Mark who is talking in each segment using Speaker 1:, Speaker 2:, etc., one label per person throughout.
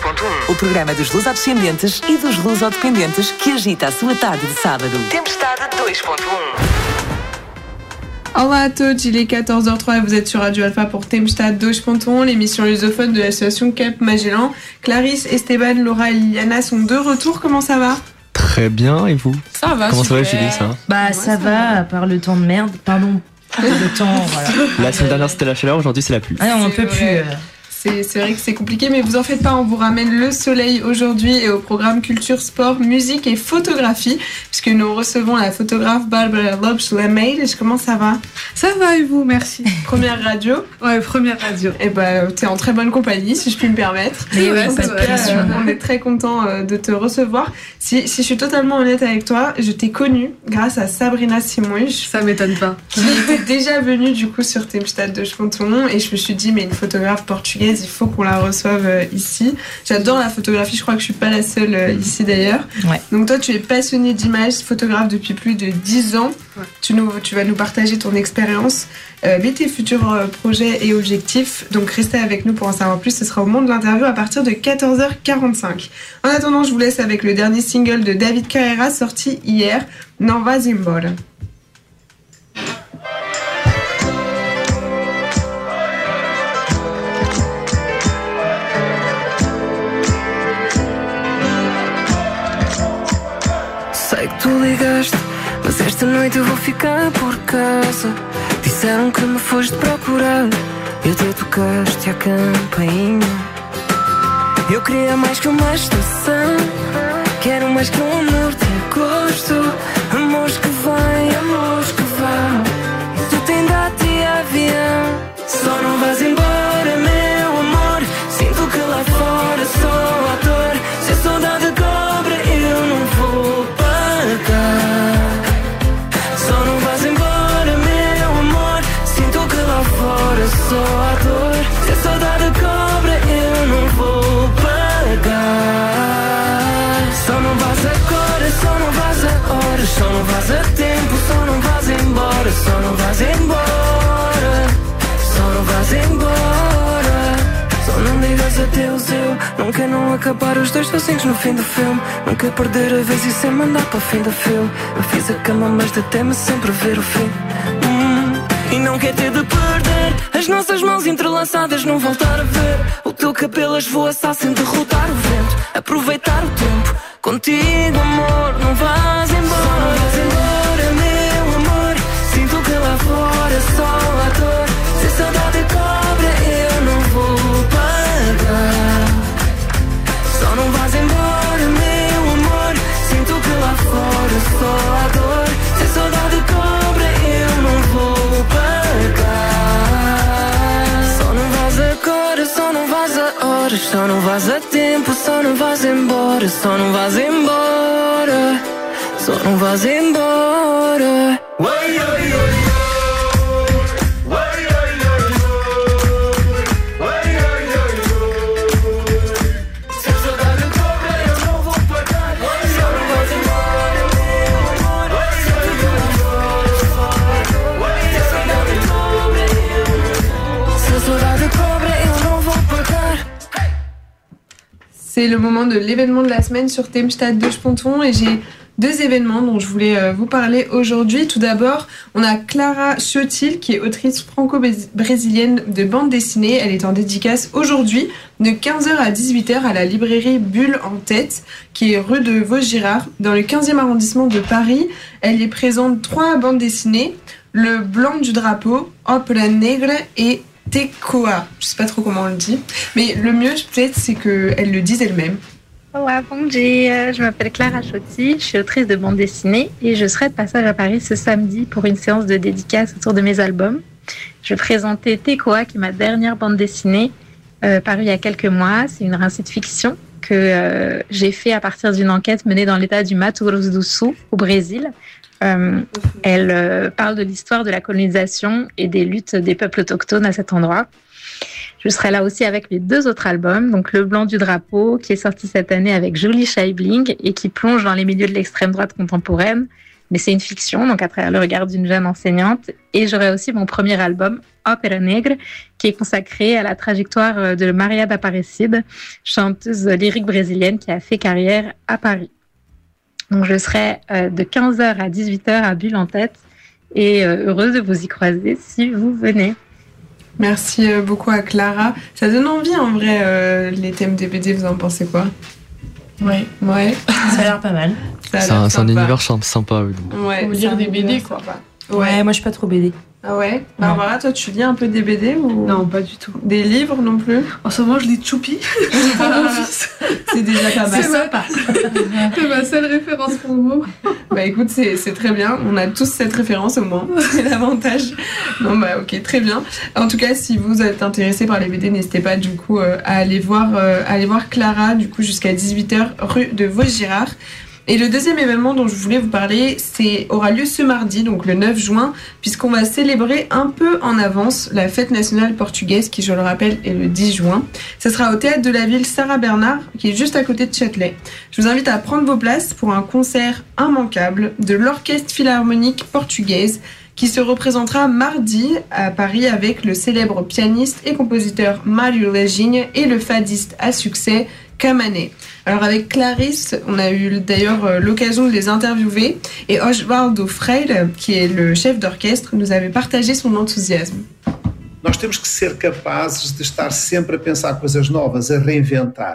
Speaker 1: 2.1, o programa dos lusodescendentes e dos lusodependentes que agita a sua tarde de sábado. Tempestade 2.1.
Speaker 2: Olá à tous, il est 14h03 et vous êtes sur Radio Alpha pour Tempestade 2.1, l'émission lusophone de l'association Cap Magellan. Clarisse, Esteban, Laura et Liliana sont de retour, comment ça va ?
Speaker 3: Très bien, et vous ?
Speaker 2: Ça va,
Speaker 3: comment
Speaker 2: super.
Speaker 3: ça va, Julie, ça ?
Speaker 4: Bah ça va, à part le temps de merde, pardon. Le temps, voilà.
Speaker 3: La semaine dernière c'était la chaleur, aujourd'hui c'est la pluie.
Speaker 4: Ah non, on peut plus.
Speaker 2: C'est vrai que c'est compliqué, mais vous en faites pas, on vous ramène le soleil aujourd'hui et au programme culture, sport, musique et photographie, puisque nous recevons la photographe Barbara Lobsch-Lemay. Comment ça va ?
Speaker 5: Ça va et vous, merci.
Speaker 2: Première radio ?
Speaker 5: Ouais, première radio.
Speaker 2: Et bah, t'es en très bonne compagnie, si je puis me permettre.
Speaker 4: Mais oui,
Speaker 2: pas de pression. On est très content de te recevoir. Si je suis totalement honnête avec toi, je t'ai connue grâce à Sabrina Simões.
Speaker 5: Ça m'étonne pas.
Speaker 2: Qui était déjà venue du coup sur Tempestade 2.1 et je me suis dit, mais une photographe portugaise, il faut qu'on la reçoive ici. J'adore la photographie, je crois que je suis pas la seule ici d'ailleurs.
Speaker 4: Ouais.
Speaker 2: Donc toi, tu es passionnée d'images, photographe depuis plus de 10 ans. Ouais. Tu vas nous partager ton expérience, mais tes futurs projets et objectifs. Donc restez avec nous pour en savoir plus. Ce sera au moment de l'interview à partir de 14h45. En attendant, je vous laisse avec le dernier single de David Carreira sorti hier, Não Vás Embora.
Speaker 6: Sei que tu ligaste, mas esta noite eu vou ficar por casa. Disseram que me foste procurar e até tocaste a campainha. Eu queria mais que uma estação, quero mais que um amor de agosto. Amores que vêm, amores que vão, e tu tem data e avião. Só não vais embora, meu amor, sinto que lá fora só há dor. Se a saudade cobra, eu não vou pagar. Só não vais embora, meu amor, sinto que lá fora só há dor. Se a saudade cobra, eu não vou pagar. Só não vais agora, só não vais a horas, só não vais a tempo, só não vais embora, só não vais embora, só não vais embora. Só não digas adeus, eu não quero não acabar os dois sozinhos no fim do filme. Não quero perder a vez e sem mandar para o fim do filme. Eu fiz a cama mas detém-me sempre a ver o fim. E não quero ter de perder as nossas mãos entrelaçadas, não voltar a ver o teu cabelo a esvoaçar sem derrotar o vento. Aproveitar o tempo contigo, amor, não vás embora. Só não vais embora, meu amor, sinto que lá fora só há dor. Se a saudade cobra, eu não vou pagar. Só não vais embora, meu amor, sinto que lá fora só há dor. Se a saudade cobra, eu não vou pagar. Só não vais agora, só não vais a horas, só não vais a tempo, só não vais embora, só não vais embora, só não vais embora.
Speaker 2: C'est le moment de l'événement de la semaine sur Tempestade 2.1 et j'ai deux événements dont je voulais vous parler aujourd'hui. Tout d'abord, on a Clara Chotil qui est autrice franco-brésilienne de bande dessinée. Elle est en dédicace aujourd'hui de 15h à 18h à la librairie Bulle en Tête qui est rue de Vaugirard dans le 15e arrondissement de Paris. Elle y présente 3 bandes dessinées, Le Blanc du Drapeau, Opera Negra et Tekoa. Je sais pas trop comment on le dit, mais le mieux peut-être c'est qu'elle le dise elle-même.
Speaker 7: Olá, bom dia. Je m'appelle Clara Chotti, je suis autrice de bande dessinée et je serai de passage à Paris ce samedi pour une séance de dédicace autour de mes albums. Je vais présenter Tekoa, qui est ma dernière bande dessinée, parue il y a quelques mois. C'est une récit de fiction que j'ai fait à partir d'une enquête menée dans l'état du Mato Grosso do Sul, au Brésil. Elle parle de l'histoire de la colonisation et des luttes des peuples autochtones à cet endroit. Je serai là aussi avec mes 2 autres albums, donc Le Blanc du Drapeau, qui est sorti cette année avec Julie Scheibling et qui plonge dans les milieux de l'extrême droite contemporaine, mais c'est une fiction, donc à travers le regard d'une jeune enseignante. Et j'aurai aussi mon premier album, Ópera Negra, qui est consacré à la trajectoire de Maria d'Aparecida, chanteuse lyrique brésilienne qui a fait carrière à Paris. Donc je serai de 15h à 18h à Bulle en Tête et heureuse de vous y croiser si vous venez.
Speaker 2: Merci beaucoup à Clara. Ça donne envie en vrai, les thèmes des BD, vous en pensez quoi?
Speaker 4: Ouais. Ça a l'air pas mal.
Speaker 3: C'est un univers sympa.
Speaker 2: Ouais,
Speaker 5: Faut lire des BD, quoi.
Speaker 4: Ouais, moi je suis pas trop BD.
Speaker 2: Ah ouais? Barbara, toi tu lis un peu des BD ou
Speaker 5: Non, pas du tout.
Speaker 2: des livres non plus?
Speaker 5: En ce moment, je lis Choupi.
Speaker 2: C'est déjà pas mal.
Speaker 5: C'est ma seule référence pour vous.
Speaker 2: Bah écoute, c'est très bien. On a tous cette référence au moins. C'est l'avantage. Non bah ok, très bien. En tout cas, si vous êtes intéressé par les BD, n'hésitez pas du coup à aller voir Clara du coup jusqu'à 18h rue de Vaugirard. Et le deuxième événement dont je voulais vous parler, aura lieu ce mardi, donc le 9 juin, puisqu'on va célébrer un peu en avance la fête nationale portugaise qui, je le rappelle, est le 10 juin. Ce sera au théâtre de la ville Sarah Bernard, qui est juste à côté de Châtelet. Je vous invite à prendre vos places pour un concert immanquable de l'Orchestre Philharmonique Portugaise qui se représentera mardi à Paris avec le célèbre pianiste et compositeur Mário Legigne et le fadiste à succès Camané. Alors avec Clarisse, on a eu d'ailleurs l'occasion de les interviewer et Osvaldo Freire, qui est le chef d'orchestre, nous avait partagé son enthousiasme.
Speaker 8: Nós temos que ser capazes de estar sempre a pensar coisas novas, a reinventar.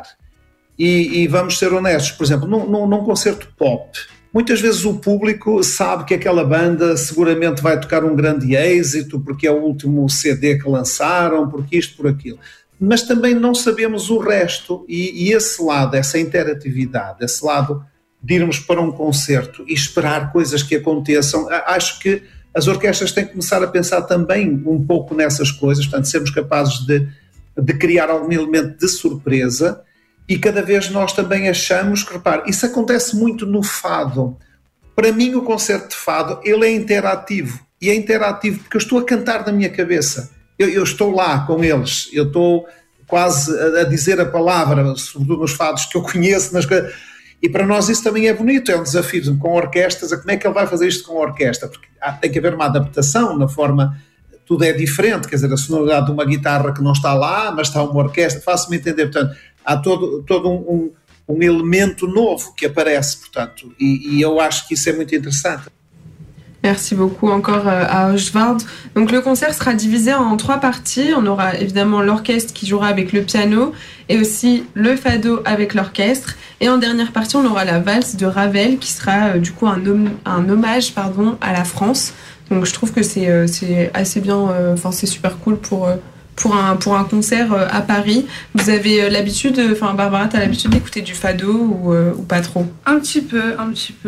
Speaker 8: E vamos ser honestos, por exemplo, num concerto pop, muitas vezes o público sabe que aquela banda seguramente vai tocar um grande êxito, porque é o último CD que lançaram, porque isto, por aquilo. Mas também não sabemos o resto e esse lado, essa interatividade, esse lado de irmos para um concerto e esperar coisas que aconteçam, acho que as orquestras têm que começar a pensar também um pouco nessas coisas, portanto, sermos capazes de criar algum elemento de surpresa e cada vez nós também achamos que, repare, isso acontece muito no fado. Para mim o concerto de fado, ele é interativo e é interativo porque eu estou a cantar na minha cabeça. Eu estou lá com eles, eu estou quase a dizer a palavra, sobretudo nos fados que eu conheço, e para nós isso também é bonito, é um desafio com orquestras, como é que ele vai fazer isto com a orquestra, porque tem que haver uma adaptação na forma, tudo é diferente, quer dizer, a sonoridade de uma guitarra que não está lá, mas está uma orquestra, faço-me entender, portanto, há todo um elemento novo que aparece, portanto, e eu acho que isso é muito interessante.
Speaker 2: Merci beaucoup encore à Oswald. Donc le concert sera divisé en 3 parties. On aura évidemment l'orchestre qui jouera avec le piano et aussi le fado avec l'orchestre. Et en dernière partie, on aura la valse de Ravel qui sera du coup un hommage à la France. Donc je trouve que c'est assez bien, c'est super cool pour un concert à Paris. Vous avez l'habitude, Barbara, t'as l'habitude d'écouter du fado ou pas trop?
Speaker 5: Un petit peu.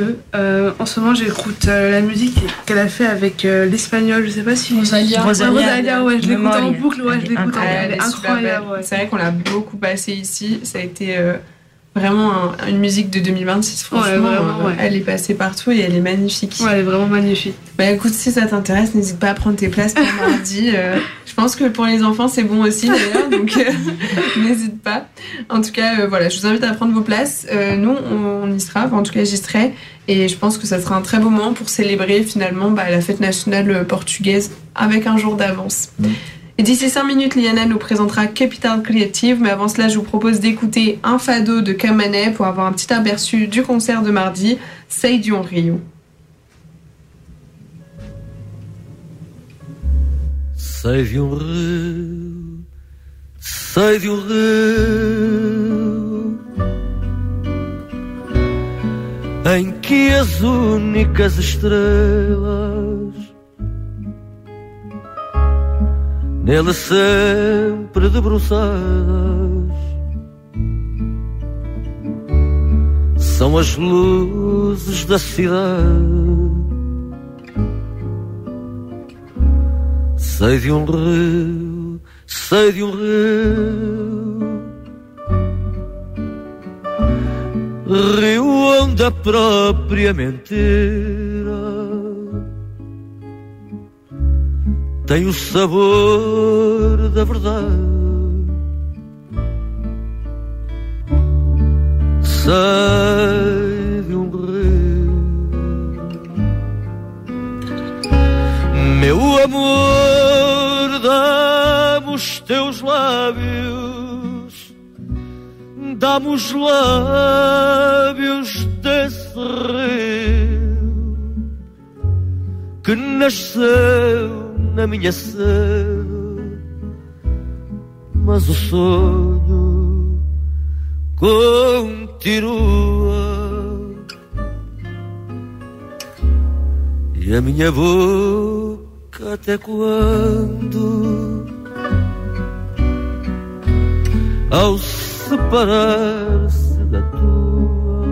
Speaker 5: En ce moment, j'écoute la musique qu'elle a fait avec l'espagnol. Je sais pas si
Speaker 4: Rosalia,
Speaker 5: ouais, je l'écoute en boucle, ouais, je l'écoute. Elle est incroyable. Ouais.
Speaker 2: C'est vrai qu'on l'a beaucoup passé ici. Ça a été vraiment une musique de 2026. Franchement, ouais. Elle est passée partout et elle est magnifique.
Speaker 5: Ouais, elle est vraiment magnifique.
Speaker 2: Bah écoute, si ça t'intéresse, n'hésite pas à prendre tes places pour mardi. Je pense que pour les enfants, c'est bon aussi d'ailleurs, donc n'hésite pas. En tout cas, voilà, je vous invite à prendre vos places. Nous, on y sera, en tout cas, j'y serai. Et je pense que ça sera un très beau moment pour célébrer finalement la fête nationale portugaise avec un jour d'avance. Et d'ici 5 minutes, Liana nous présentera Capital Creative, mais avant cela, je vous propose d'écouter un fado de Camané pour avoir un petit aperçu du concert de mardi, Sei de Rio.
Speaker 6: Sei de rio, sei de rio, em que as únicas estrelas nele sempre debruçadas são as luzes da cidade. Sei de rio, sei de rio onde a própria mentira tem o sabor da verdade. Sei de rio amor, dá-me os teus lábios, dá-me os lábios desse rio que nasceu na minha sede, mas o sonho continua. E a minha boca até quando, ao separar-se da tua,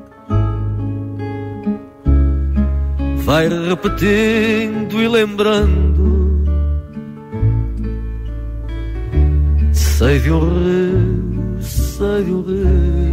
Speaker 6: vai repetindo e lembrando, sei de um rio, sei de um rio.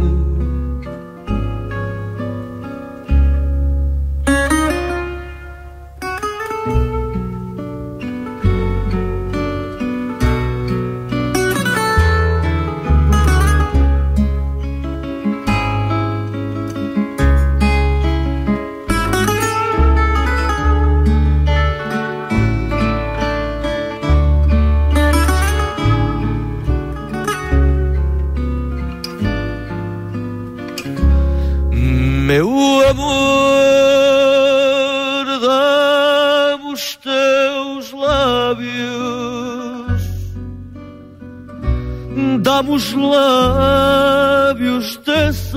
Speaker 6: Meu amor, dá-me os teus lábios, dá-me os lábios desse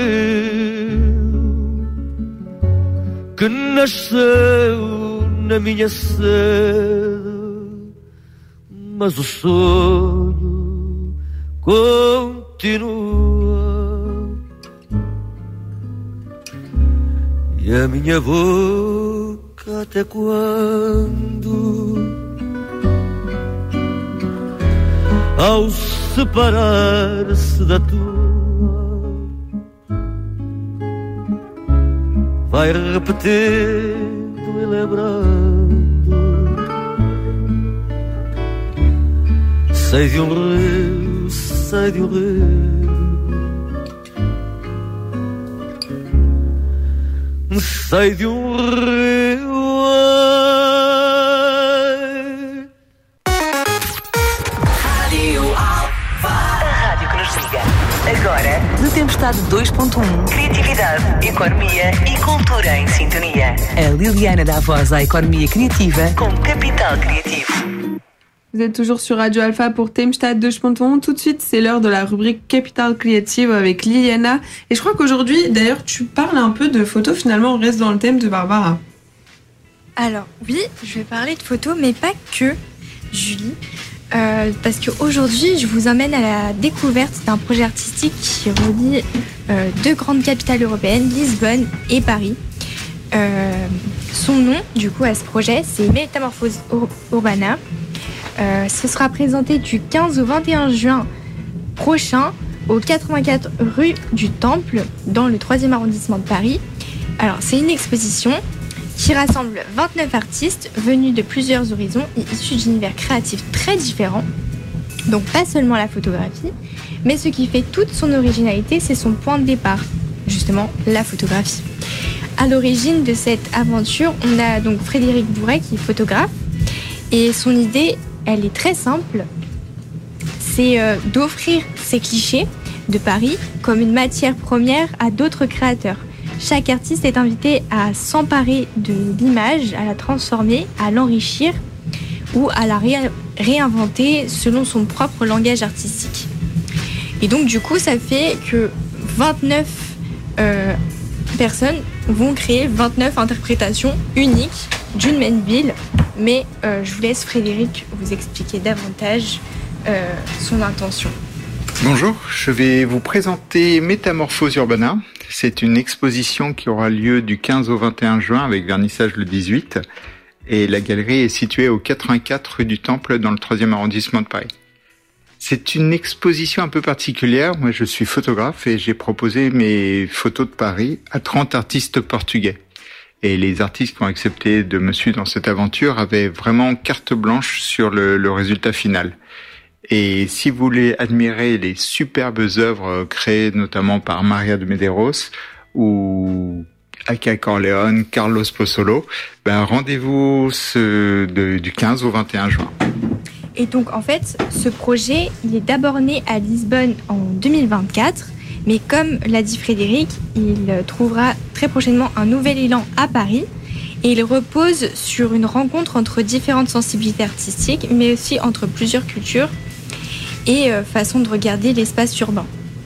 Speaker 6: rio que nasceu na minha sede, mas o sonho continua. E a minha boca até quando, ao separar-se da tua, vai repetindo e lembrando, sei de um rio, sei de um rio. Sei de um rio.
Speaker 1: Rádio Alfa. A rádio que nos liga. Agora, no Tempestade 2.1, criatividade, economia e cultura em sintonia. A Liliana dá voz à economia criativa com Capital Criativo.
Speaker 2: Vous êtes toujours sur Radio Alpha pour Tempestade 2.1. Tout de suite, c'est l'heure de la rubrique Capital Creative avec Liliana. Et je crois qu'aujourd'hui, d'ailleurs, tu parles un peu de photos. Finalement, on reste dans le thème de Barbara.
Speaker 9: Alors, oui, je vais parler de photos, mais pas que, Julie. Parce qu'aujourd'hui, je vous emmène à la découverte d'un projet artistique qui relie deux grandes capitales européennes, Lisbonne et Paris. Son nom, du coup, à ce projet, c'est Métamorphose Urbana. Ce sera présenté du 15 au 21 juin prochain au 84 rue du Temple dans le 3e arrondissement de Paris. Alors, c'est une exposition qui rassemble 29 artistes venus de plusieurs horizons et issus d'univers créatifs très différents. Donc pas seulement la photographie, mais ce qui fait toute son originalité, c'est son point de départ, justement la photographie. À l'origine de cette aventure, on a donc Frédéric Bourret qui est photographe et son idée, elle est très simple, c'est d'offrir ces clichés de Paris comme une matière première à d'autres créateurs. Chaque artiste est invité à s'emparer de l'image, à la transformer, à l'enrichir ou à la réinventer selon son propre langage artistique. Et donc du coup, ça fait que 29 personnes vont créer 29 interprétations uniques d'une même ville. Mais je vous laisse Frédéric vous expliquer davantage son intention.
Speaker 10: Bonjour, je vais vous présenter Métamorphose Urbana. C'est une exposition qui aura lieu du 15 au 21 juin avec vernissage le 18. Et la galerie est située au 84 rue du Temple dans le 3e arrondissement de Paris. C'est une exposition un peu particulière. Moi, je suis photographe et j'ai proposé mes photos de Paris à 30 artistes portugais. Et les artistes qui ont accepté de me suivre dans cette aventure avaient vraiment carte blanche sur le résultat final. Et si vous voulez admirer les superbes œuvres créées notamment par Maria de Medeiros ou Aka Corleone, Carlos Pozzolo. Rendez-vous du 15 au 21 juin.
Speaker 9: Et donc, en fait, ce projet, il est d'abord né à Lisbonne en 2024. Mais comme l'a dit Frédéric, il trouvera très prochainement un nouvel élan à Paris. Et il repose sur une rencontre entre différentes sensibilités artistiques, mais aussi entre plusieurs cultures et façons de regarder l'espace urbain.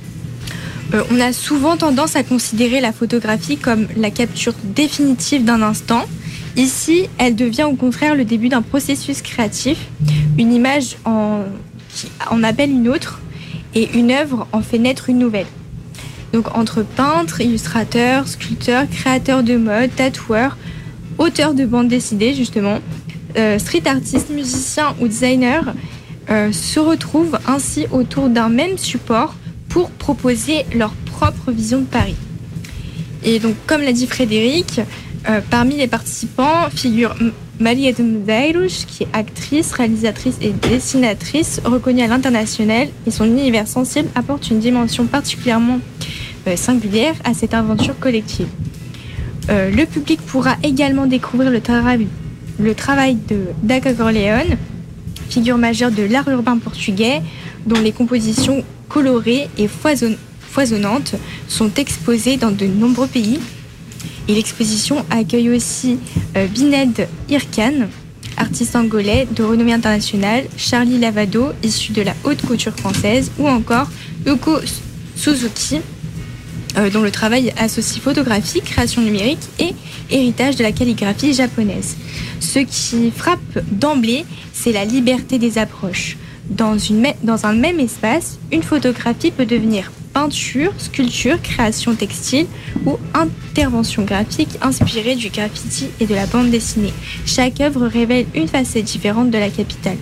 Speaker 9: On a souvent tendance à considérer la photographie comme la capture définitive d'un instant. Ici, elle devient au contraire le début d'un processus créatif. Une image qui en appelle une autre et une œuvre en fait naître une nouvelle. Donc entre peintres, illustrateurs, sculpteurs, créateurs de mode, tatoueurs, auteurs de bandes dessinées justement, street artistes, musiciens ou designers se retrouvent ainsi autour d'un même support pour proposer leur propre vision de Paris. Et donc comme l'a dit Frédéric, parmi les participants figure Maria de Medeiros, qui est actrice, réalisatrice et dessinatrice reconnue à l'international, et son univers sensible apporte une dimension particulièrement singulière à cette aventure collective. Le public pourra également découvrir le travail d'Aka Corleone, figure majeure de l'art urbain portugais, dont les compositions colorées et foisonnantes sont exposées dans de nombreux pays. Et l'exposition accueille aussi Bined Irkan, artiste angolais de renommée internationale, Charlie Lavado, issu de la haute couture française, ou encore Yoko Suzuki, dont le travail associe photographie, création numérique et héritage de la calligraphie japonaise. Ce qui frappe d'emblée, c'est la liberté des approches. Dans un même espace, une photographie peut devenir peinture, sculpture, création textile ou intervention graphique inspirée du graffiti et de la bande dessinée. Chaque œuvre révèle une facette différente de la capitale.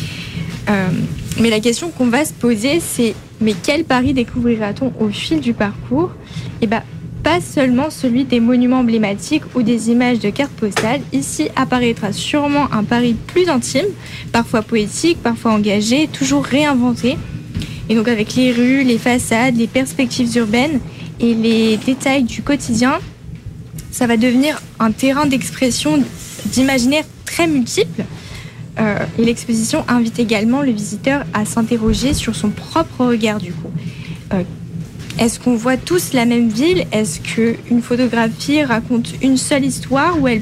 Speaker 9: Mais la question qu'on va se poser, c'est mais quel Paris découvrira-t-on au fil du parcours ? Pas seulement celui des monuments emblématiques ou des images de cartes postales. Ici apparaîtra sûrement un Paris plus intime, parfois poétique, parfois engagé, toujours réinventé. Et donc avec les rues, les façades, les perspectives urbaines et les détails du quotidien, ça va devenir un terrain d'expression d'imaginaire très multiple. Et l'exposition invite également le visiteur à s'interroger sur son propre regard du coup. Est-ce qu'on voit tous la même ville ? Est-ce qu'une photographie raconte une seule histoire ou elle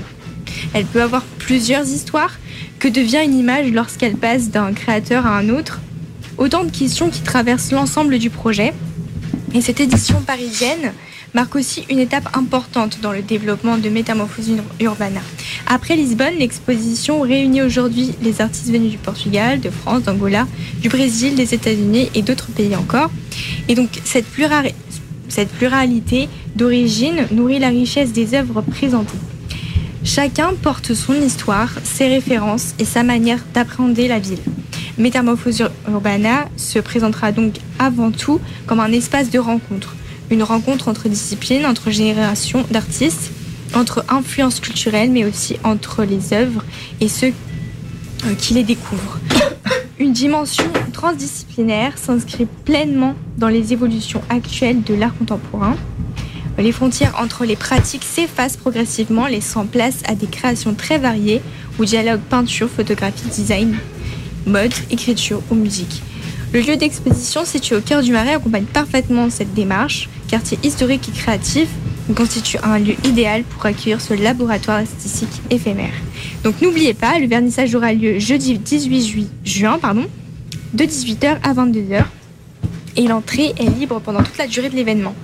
Speaker 9: peut avoir plusieurs histoires ? Que devient une image lorsqu'elle passe d'un créateur à un autre ? Autant de questions qui traversent l'ensemble du projet. Et cette édition parisienne marque aussi une étape importante dans le développement de Métamorphose Urbana. Après Lisbonne, l'exposition réunit aujourd'hui les artistes venus du Portugal, de France, d'Angola, du Brésil, des États-Unis et d'autres pays encore. Et donc cette pluralité d'origine nourrit la richesse des œuvres présentées. Chacun porte son histoire, ses références et sa manière d'appréhender la ville. Métamorphose Urbana se présentera donc avant tout comme un espace de rencontre. Une rencontre entre disciplines, entre générations d'artistes, entre influences culturelles, mais aussi entre les œuvres et ceux qui les découvrent. Une dimension transdisciplinaire s'inscrit pleinement dans les évolutions actuelles de l'art contemporain. Les frontières entre les pratiques s'effacent progressivement, laissant place à des créations très variées où dialoguent peinture, photographie, design, mode, écriture ou musique. Le lieu d'exposition situé au cœur du Marais accompagne parfaitement cette démarche. Quartier historique et créatif constitue un lieu idéal pour accueillir ce laboratoire artistique éphémère. Donc n'oubliez pas, le vernissage aura lieu jeudi 18 juin, de 18h à 22h. Et l'entrée est libre pendant toute la durée de l'événement.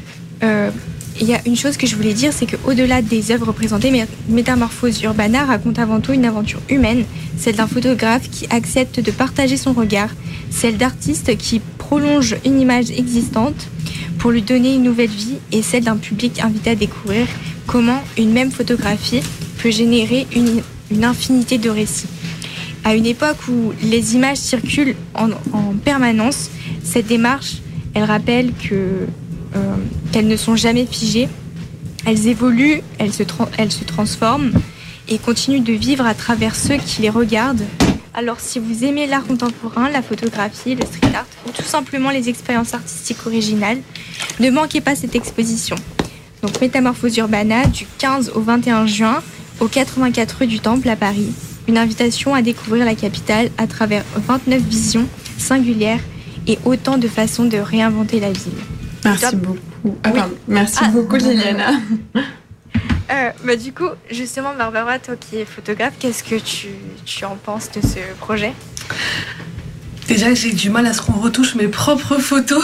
Speaker 9: Il y a une chose que je voulais dire, c'est qu'au-delà des œuvres présentées, Métamorphose Urbana raconte avant tout une aventure humaine, celle d'un photographe qui accepte de partager son regard, celle d'artistes qui prolongent une image existante pour lui donner une nouvelle vie, et celle d'un public invité à découvrir comment une même photographie peut générer une infinité de récits. À une époque où les images circulent en permanence, cette démarche, elle rappelle qu'elles ne sont jamais figées, elles évoluent, elles se transforment et continuent de vivre à travers ceux qui les regardent. Alors si vous aimez l'art contemporain, la photographie, le street art ou tout simplement les expériences artistiques originales, ne manquez pas cette exposition. Donc Métamorphose Urbana du 15 au 21 juin au 84 rue du Temple à Paris. Une invitation à découvrir la capitale à travers 29 visions singulières et autant de façons de réinventer la ville.
Speaker 2: Merci beaucoup. Merci beaucoup Liliana.
Speaker 9: Du coup, justement, Barbara, toi qui es photographe, qu'est-ce que tu en penses de ce projet ?
Speaker 5: Déjà, j'ai du mal à ce qu'on retouche mes propres photos.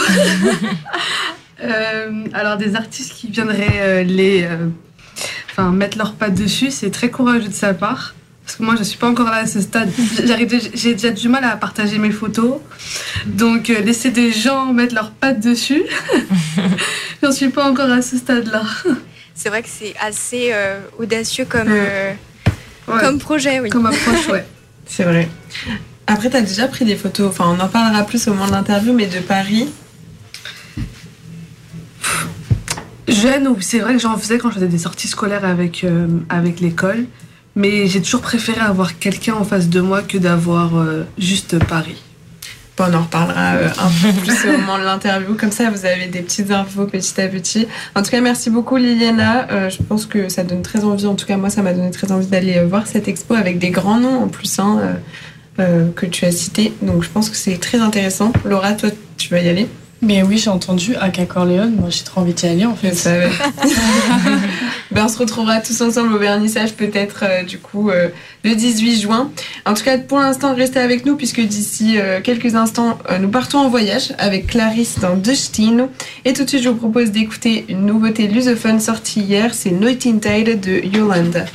Speaker 5: Alors, des artistes qui viendraient mettre leurs pattes dessus, c'est très courageux de sa part. Parce que moi, je ne suis pas encore là à ce stade. J'ai déjà du mal à partager mes photos. Donc, laisser des gens mettre leurs pattes dessus, j'en suis pas encore à ce stade-là.
Speaker 9: C'est vrai que c'est assez audacieux comme projet. Oui.
Speaker 5: Comme approche, ouais.
Speaker 2: C'est vrai. Après, tu as déjà pris des photos, on en parlera plus au moment de l'interview, mais de Paris.
Speaker 5: Jeune, c'est vrai que j'en faisais quand je faisais des sorties scolaires avec l'école. Mais j'ai toujours préféré avoir quelqu'un en face de moi que d'avoir juste Paris.
Speaker 2: Bon, on en reparlera un peu plus au moment de l'interview. Comme ça, vous avez des petites infos petit à petit. En tout cas, merci beaucoup Liliana. Je pense que ça donne très envie. En tout cas, moi, ça m'a donné très envie d'aller voir cette expo avec des grands noms en plus que tu as cités. Donc, je pense que c'est très intéressant. Laura, toi, tu vas y aller ?
Speaker 4: Mais oui, j'ai entendu Aka Corleone. Moi, j'ai trop envie d'y aller, en fait.
Speaker 2: Je savais. On se retrouvera tous ensemble au vernissage, peut-être, le 18 juin. En tout cas, pour l'instant, restez avec nous, puisque d'ici quelques instants, nous partons en voyage avec Clarisse dans Destino. Et tout de suite, je vous propose d'écouter une nouveauté lusophone sortie hier. C'est Noite Inteira de Yolanda.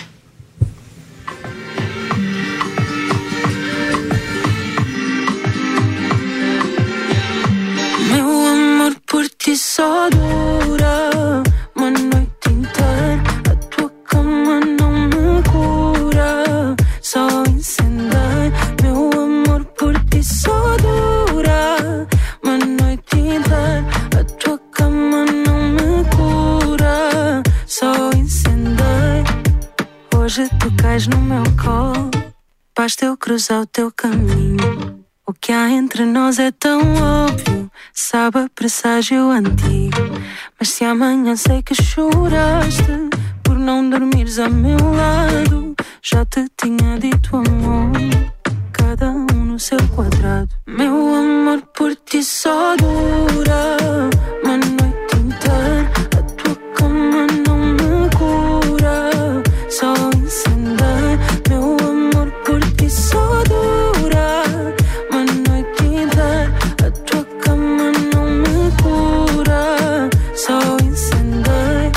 Speaker 6: Por ti só dura uma noite inteira. A tua cama não me cura, só incendeia. Meu amor por ti só dura uma noite inteira. A tua cama não me cura, só incendeia. Hoje tu cais no meu colo, basta eu cruzar o teu caminho. O que há entre nós é tão óbvio, sabe a presságio antigo. Mas se amanhã sei que choraste por não dormires ao meu lado, já te tinha dito amor, cada um no seu quadrado. Meu amor por ti só dura uma noite inteira. A tua cama não me cura, só incendeia. Meu amor por ti só dura uma noite inteira. A tua cama não me cura, só incendeia.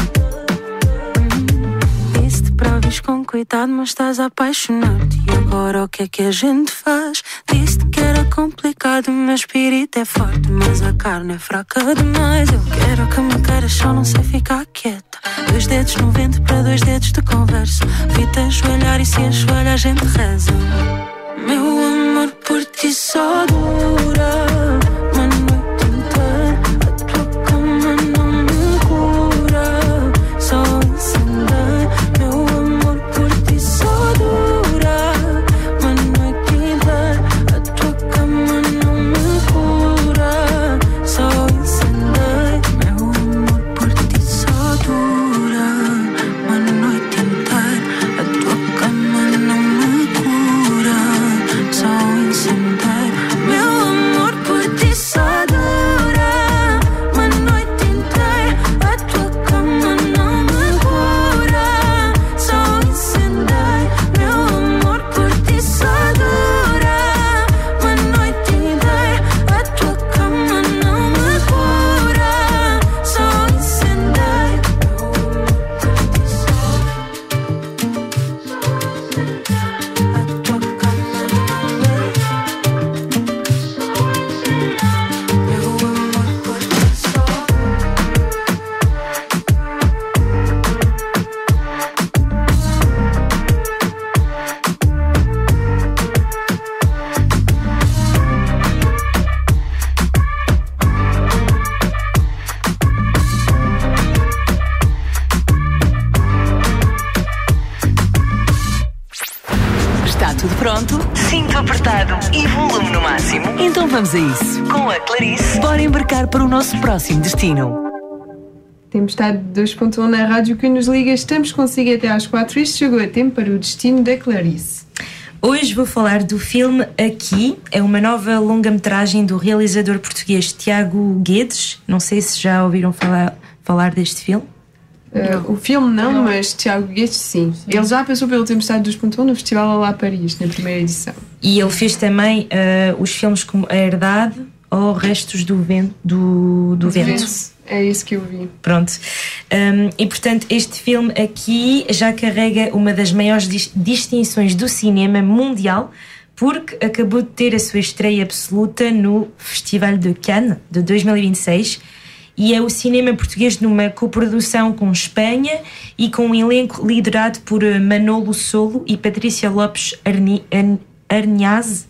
Speaker 6: Disse-te para vires com cuidado, mas estás apaixonado. E agora o que é que a gente faz? Disse-te que era complicado, o meu espírito é forte, mas a carne é fraca demais. Eu quero que me queiras, só não sei ficar quieta. 2 dedos no vento para 2 dedos de conversa. Vi-te ajoelhar e se ajoelha a gente reza. Meu amor por ti só dura uma noite inteira. A tua cama não me cura, só incendeia. Meu amor por ti só dura uma noite inteira. A tua cama não me cura, só incendeia. Meu amor por ti só dura uma noite inteira. A tua cama não me cura, só incendeia. Meu amor por ti só dura uma noite inteira. A tua cama não me cura, só incendeia. Meu amor por ti só dura uma noite inteira. A tua cama não me cura, só incendeia.
Speaker 1: Está tudo pronto? Cinto apertado e volume no máximo? Então vamos a isso. Com a Clarice, bora embarcar para o nosso próximo destino.
Speaker 2: Tempestade 2.1 na rádio que nos liga. Estamos consigo até às 4 e chegou a tempo para o destino da Clarice.
Speaker 4: Hoje vou falar do filme Aqui. É uma nova longa-metragem do realizador português Tiago Guedes. Não sei se já ouviram falar deste filme.
Speaker 2: O filme não, mas Tiago Guedes sim. Ele já passou pelo Tempestade 2.1 no Festival Olá Paris, na primeira edição.
Speaker 4: E ele fez também os filmes como A Herdade ou Restos do Vento. Do Vento.
Speaker 2: É isso que eu vi.
Speaker 4: Pronto. E portanto este filme aqui já carrega uma das maiores distinções do cinema mundial, porque acabou de ter a sua estreia absoluta no Festival de Cannes de 2026 e é o cinema português numa coprodução com Espanha e com um elenco liderado por Manolo Solo e Patrícia Lopes Arniaz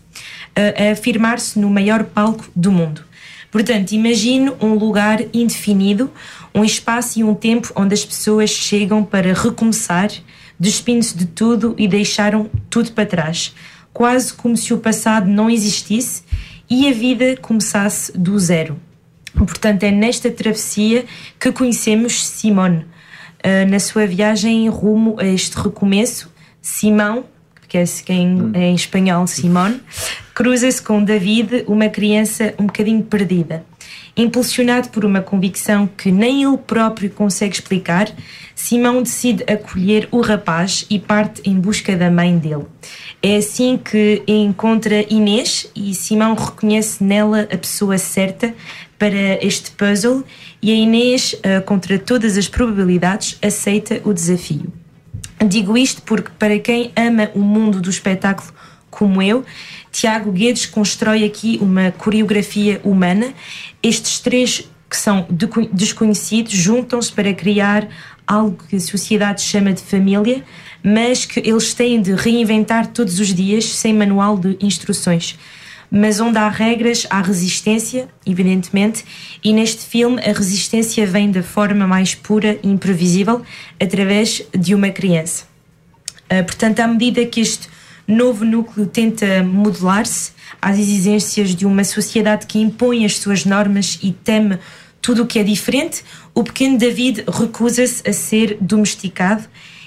Speaker 4: a afirmar-se no maior palco do mundo. Portanto, imagino um lugar indefinido, um espaço e um tempo onde as pessoas chegam para recomeçar, despindo-se de tudo e deixaram tudo para trás, quase como se o passado não existisse e a vida começasse do zero. Portanto, é nesta travessia que conhecemos Simone. Na sua viagem rumo a este recomeço, Simão, que é em espanhol Simone, cruza-se com David, uma criança um bocadinho perdida. Impulsionado por uma convicção que nem ele próprio consegue explicar, Simão decide acolher o rapaz e parte em busca da mãe dele. É assim que encontra Inês e Simão reconhece nela a pessoa certa para este puzzle e a Inês, contra todas as probabilidades, aceita o desafio. Digo isto porque, para quem ama o mundo do espetáculo como eu, Tiago Guedes constrói aqui uma coreografia humana. Estes três, que são desconhecidos, juntam-se para criar algo que a sociedade chama de família, mas que eles têm de reinventar todos os dias sem manual de instruções. Mas onde há regras, há resistência, evidentemente, e neste filme a resistência vem da forma mais pura e imprevisível, através de uma criança. Portanto, à medida que este novo núcleo tenta modelar-se às exigências de uma sociedade que impõe as suas normas e teme tudo o que é diferente, o pequeno David recusa-se a ser domesticado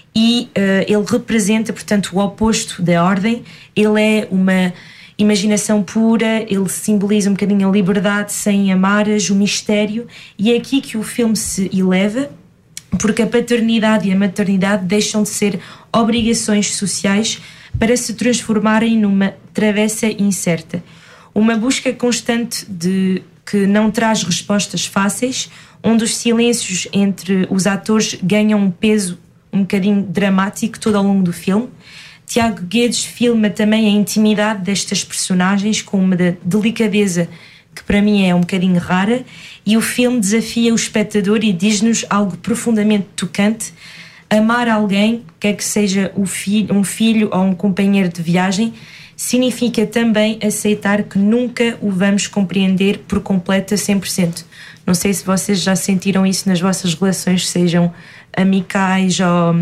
Speaker 4: e ele representa, portanto, o oposto da ordem. Ele é uma imaginação pura, ele simboliza um bocadinho a liberdade sem amarras, o mistério, e é aqui que o filme se eleva, porque a paternidade e a maternidade deixam de ser obrigações sociais para se transformarem numa travessa incerta. Uma busca constante que não traz respostas fáceis, onde os silêncios entre os atores ganham um peso um bocadinho dramático todo ao longo do filme. Tiago Guedes filma também a intimidade destas personagens com uma delicadeza que para mim é um bocadinho rara, e o filme desafia o espectador e diz-nos algo profundamente tocante. Amar alguém, quer que seja um filho ou um companheiro de viagem, significa também aceitar que nunca o vamos compreender por completo a 100%. Não sei se vocês já sentiram isso nas vossas relações, sejam amicais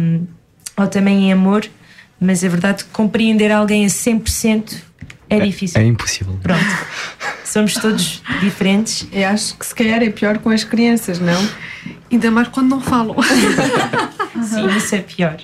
Speaker 4: ou também em amor, mas é verdade que compreender alguém a 100% é difícil.
Speaker 3: É impossível.
Speaker 4: Pronto. Somos todos diferentes.
Speaker 2: Eu acho que se calhar é pior com as crianças, não?
Speaker 5: Ainda mais quando não falam.
Speaker 4: Sim, isso é pior.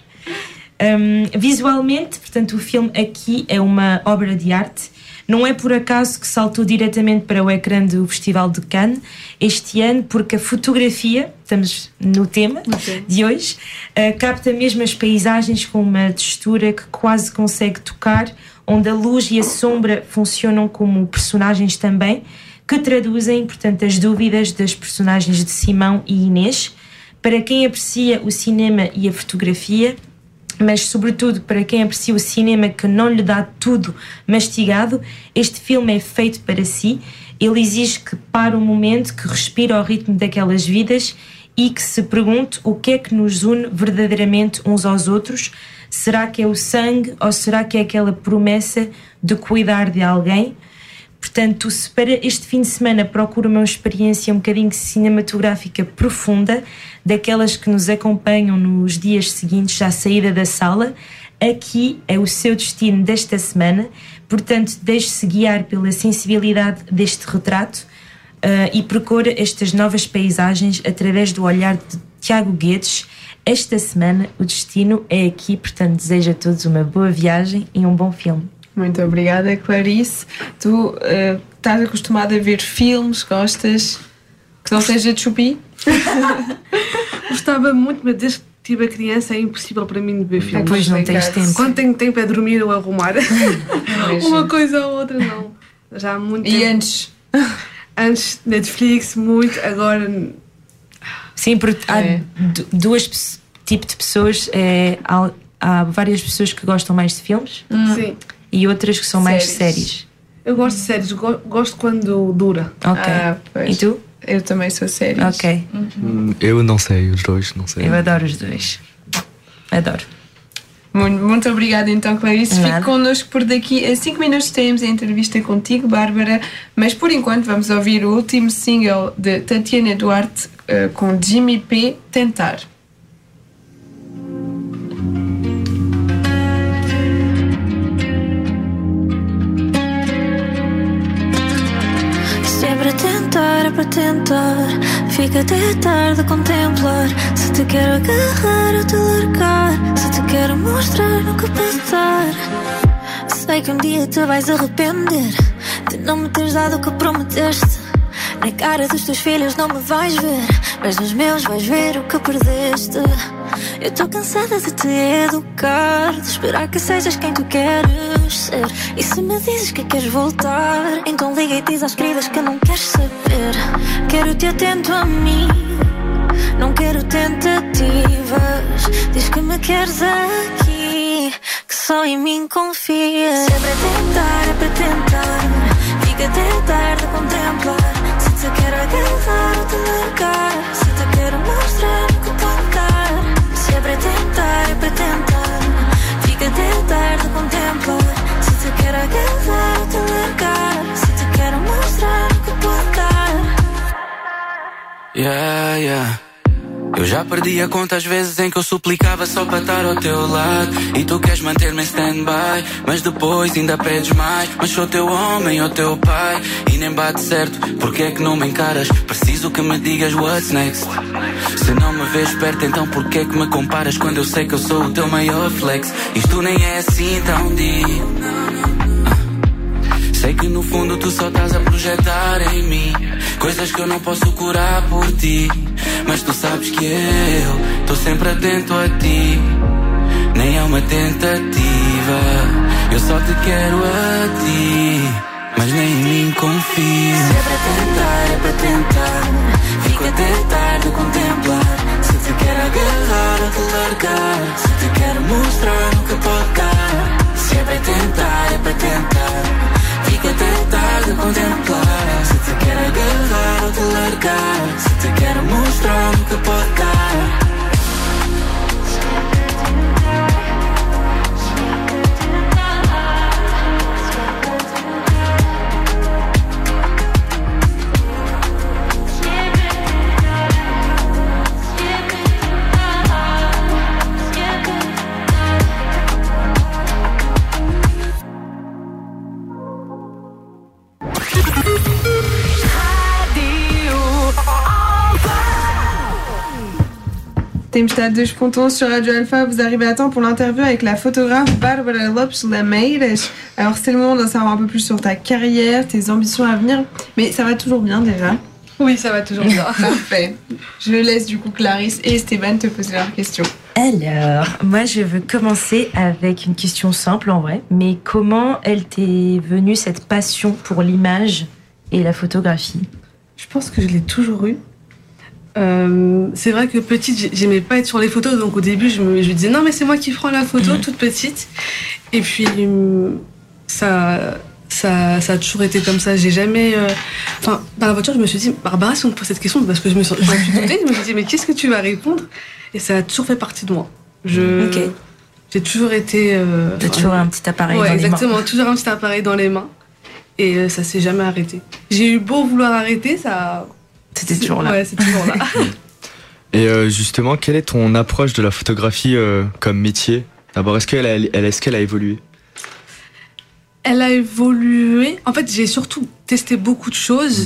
Speaker 4: Visualmente, portanto, o filme aqui é uma obra de arte. Não é por acaso que saltou diretamente para o ecrã do Festival de Cannes este ano, porque a fotografia, estamos no tema de hoje, capta mesmo as paisagens com uma textura que quase consegue tocar, onde a luz e a sombra funcionam como personagens também, que traduzem, portanto, as dúvidas das personagens de Simão e Inês. Para quem aprecia o cinema e a fotografia, mas sobretudo para quem aprecia o cinema que não lhe dá tudo mastigado, este filme é feito para si. Ele exige que pare um momento, que respire ao ritmo daquelas vidas e que se pergunte o que é que nos une verdadeiramente uns aos outros. Será que é o sangue ou será que é aquela promessa de cuidar de alguém? Portanto, se para este fim de semana procura uma experiência um bocadinho cinematográfica profunda, daquelas que nos acompanham nos dias seguintes à saída da sala, aqui é o seu destino desta semana. Portanto, deixe-se guiar pela sensibilidade deste retrato. e percorra estas novas paisagens através do olhar de Tiago Guedes. Esta semana o destino é aqui, portanto desejo a todos uma boa viagem e um bom filme.
Speaker 2: Muito obrigada, Clarice. Tu estás acostumada a ver filmes, gostas? Que não seja de Chupi?
Speaker 5: Gostava muito, mas desde que tive a criança é impossível para mim de ver filmes.
Speaker 4: Depois não tens tempo.
Speaker 5: Quando tenho tempo é dormir ou arrumar. Uma coisa ou outra, não. Já há muito tempo.
Speaker 2: E antes?
Speaker 5: Antes, Netflix, muito. Agora...
Speaker 4: Sim, porque há dois tipos de pessoas. Há várias pessoas que gostam mais de filmes.
Speaker 5: Sim.
Speaker 4: E outras que são mais séries.
Speaker 5: Eu gosto de séries, gosto quando dura.
Speaker 4: Ok. E tu?
Speaker 2: Eu também sou séries.
Speaker 4: Ok.
Speaker 3: Eu não sei, os dois, não sei.
Speaker 4: Eu adoro os dois. Adoro.
Speaker 2: Muito obrigada então, Clarice. Fique connosco por daqui a 5 minutos temos a entrevista contigo, Bárbara. Mas por enquanto vamos ouvir o último single de Tatiana Duarte com Jimmy P, Tentar.
Speaker 11: É para tentar, fica até tarde a contemplar. Se te quero agarrar ou te largar, se te quero mostrar o que posso dar. Sei que um dia te vais arrepender de não me teres dado o que prometeste. Na cara dos teus filhos não me vais ver, mas nos meus vais ver o que perdeste. Eu estou cansada de te educar, de esperar que sejas quem tu queres ser. E se me dizes que queres voltar, então liga e diz às queridas que não queres saber. Quero-te atento a mim, não quero tentativas. Diz que me queres aqui, que só em mim confias. Se é para tentar, fica até tarde a contemplar. Se te quero agarrar ou te largar, se te quero mostrar o que pode dar. Se é para tentar, fica até tarde a contemplar. Se te quero agarrar ou te largar, se te quero mostrar o que pode dar.
Speaker 6: Yeah. Eu já perdi a conta às vezes em que eu suplicava só para estar ao teu lado. E tu queres manter-me em stand-by, mas depois ainda pedes mais. Mas sou teu homem ou teu pai e nem bate certo, porque é que não me encaras? Preciso que me digas what's next. Se não me vês perto, então porque é que me comparas quando eu sei que eu sou o teu maior flex? Isto nem é assim tão deep. Sei que no fundo tu só estás a projetar em mim coisas que eu não posso curar por ti, mas tu sabes que eu tô sempre atento a ti. Nem é uma tentativa, eu só te quero a ti, mas nem em mim confio. Se é para tentar, fica até tarde a contemplar. Se te quero agarrar ou te largar, se te quero mostrar o que pode dar. Se é para tentar, fica até tarde a contemplar. Se te quero agarrar ou te largar, se te quero mostrar o que pode dar.
Speaker 2: Tempestade 2.11 sur Radio Alpha, vous arrivez à temps pour l'interview avec la photographe Bárbara Lopes Lameiras. Alors c'est le moment d'en savoir un peu plus sur ta carrière, tes ambitions à venir, mais ça va toujours bien déjà?
Speaker 5: Oui, ça va toujours bien.
Speaker 2: Parfait. Je laisse du coup Clarisse et Esteban te poser leurs questions.
Speaker 4: Alors, moi je veux commencer avec une question simple en vrai, mais comment elle t'est venue cette passion pour l'image et la photographie?
Speaker 5: Je pense que je l'ai toujours eu. C'est vrai que petite, j'aimais pas être sur les photos, donc au début je disais non mais c'est moi qui prends la photo, toute petite. Et puis ça a toujours été comme ça. J'ai jamais. Enfin, dans la voiture, je me suis dit, Barbara, si on te pose cette question, parce que je me suis doutée, je me suis dit, mais qu'est-ce que tu vas répondre? Et ça a toujours fait partie de moi. J'ai toujours été.
Speaker 4: T'as toujours un petit appareil dans les mains.
Speaker 5: Exactement, toujours un petit appareil dans les mains. Et ça s'est jamais arrêté. J'ai eu beau vouloir arrêter, ça.
Speaker 4: C'était toujours là.
Speaker 5: Ouais, c'est toujours là.
Speaker 3: Et justement, quelle est ton approche de la photographie comme métier? D'abord, est-ce qu'elle a évolué?
Speaker 5: Elle a évolué. En fait, j'ai surtout testé beaucoup de choses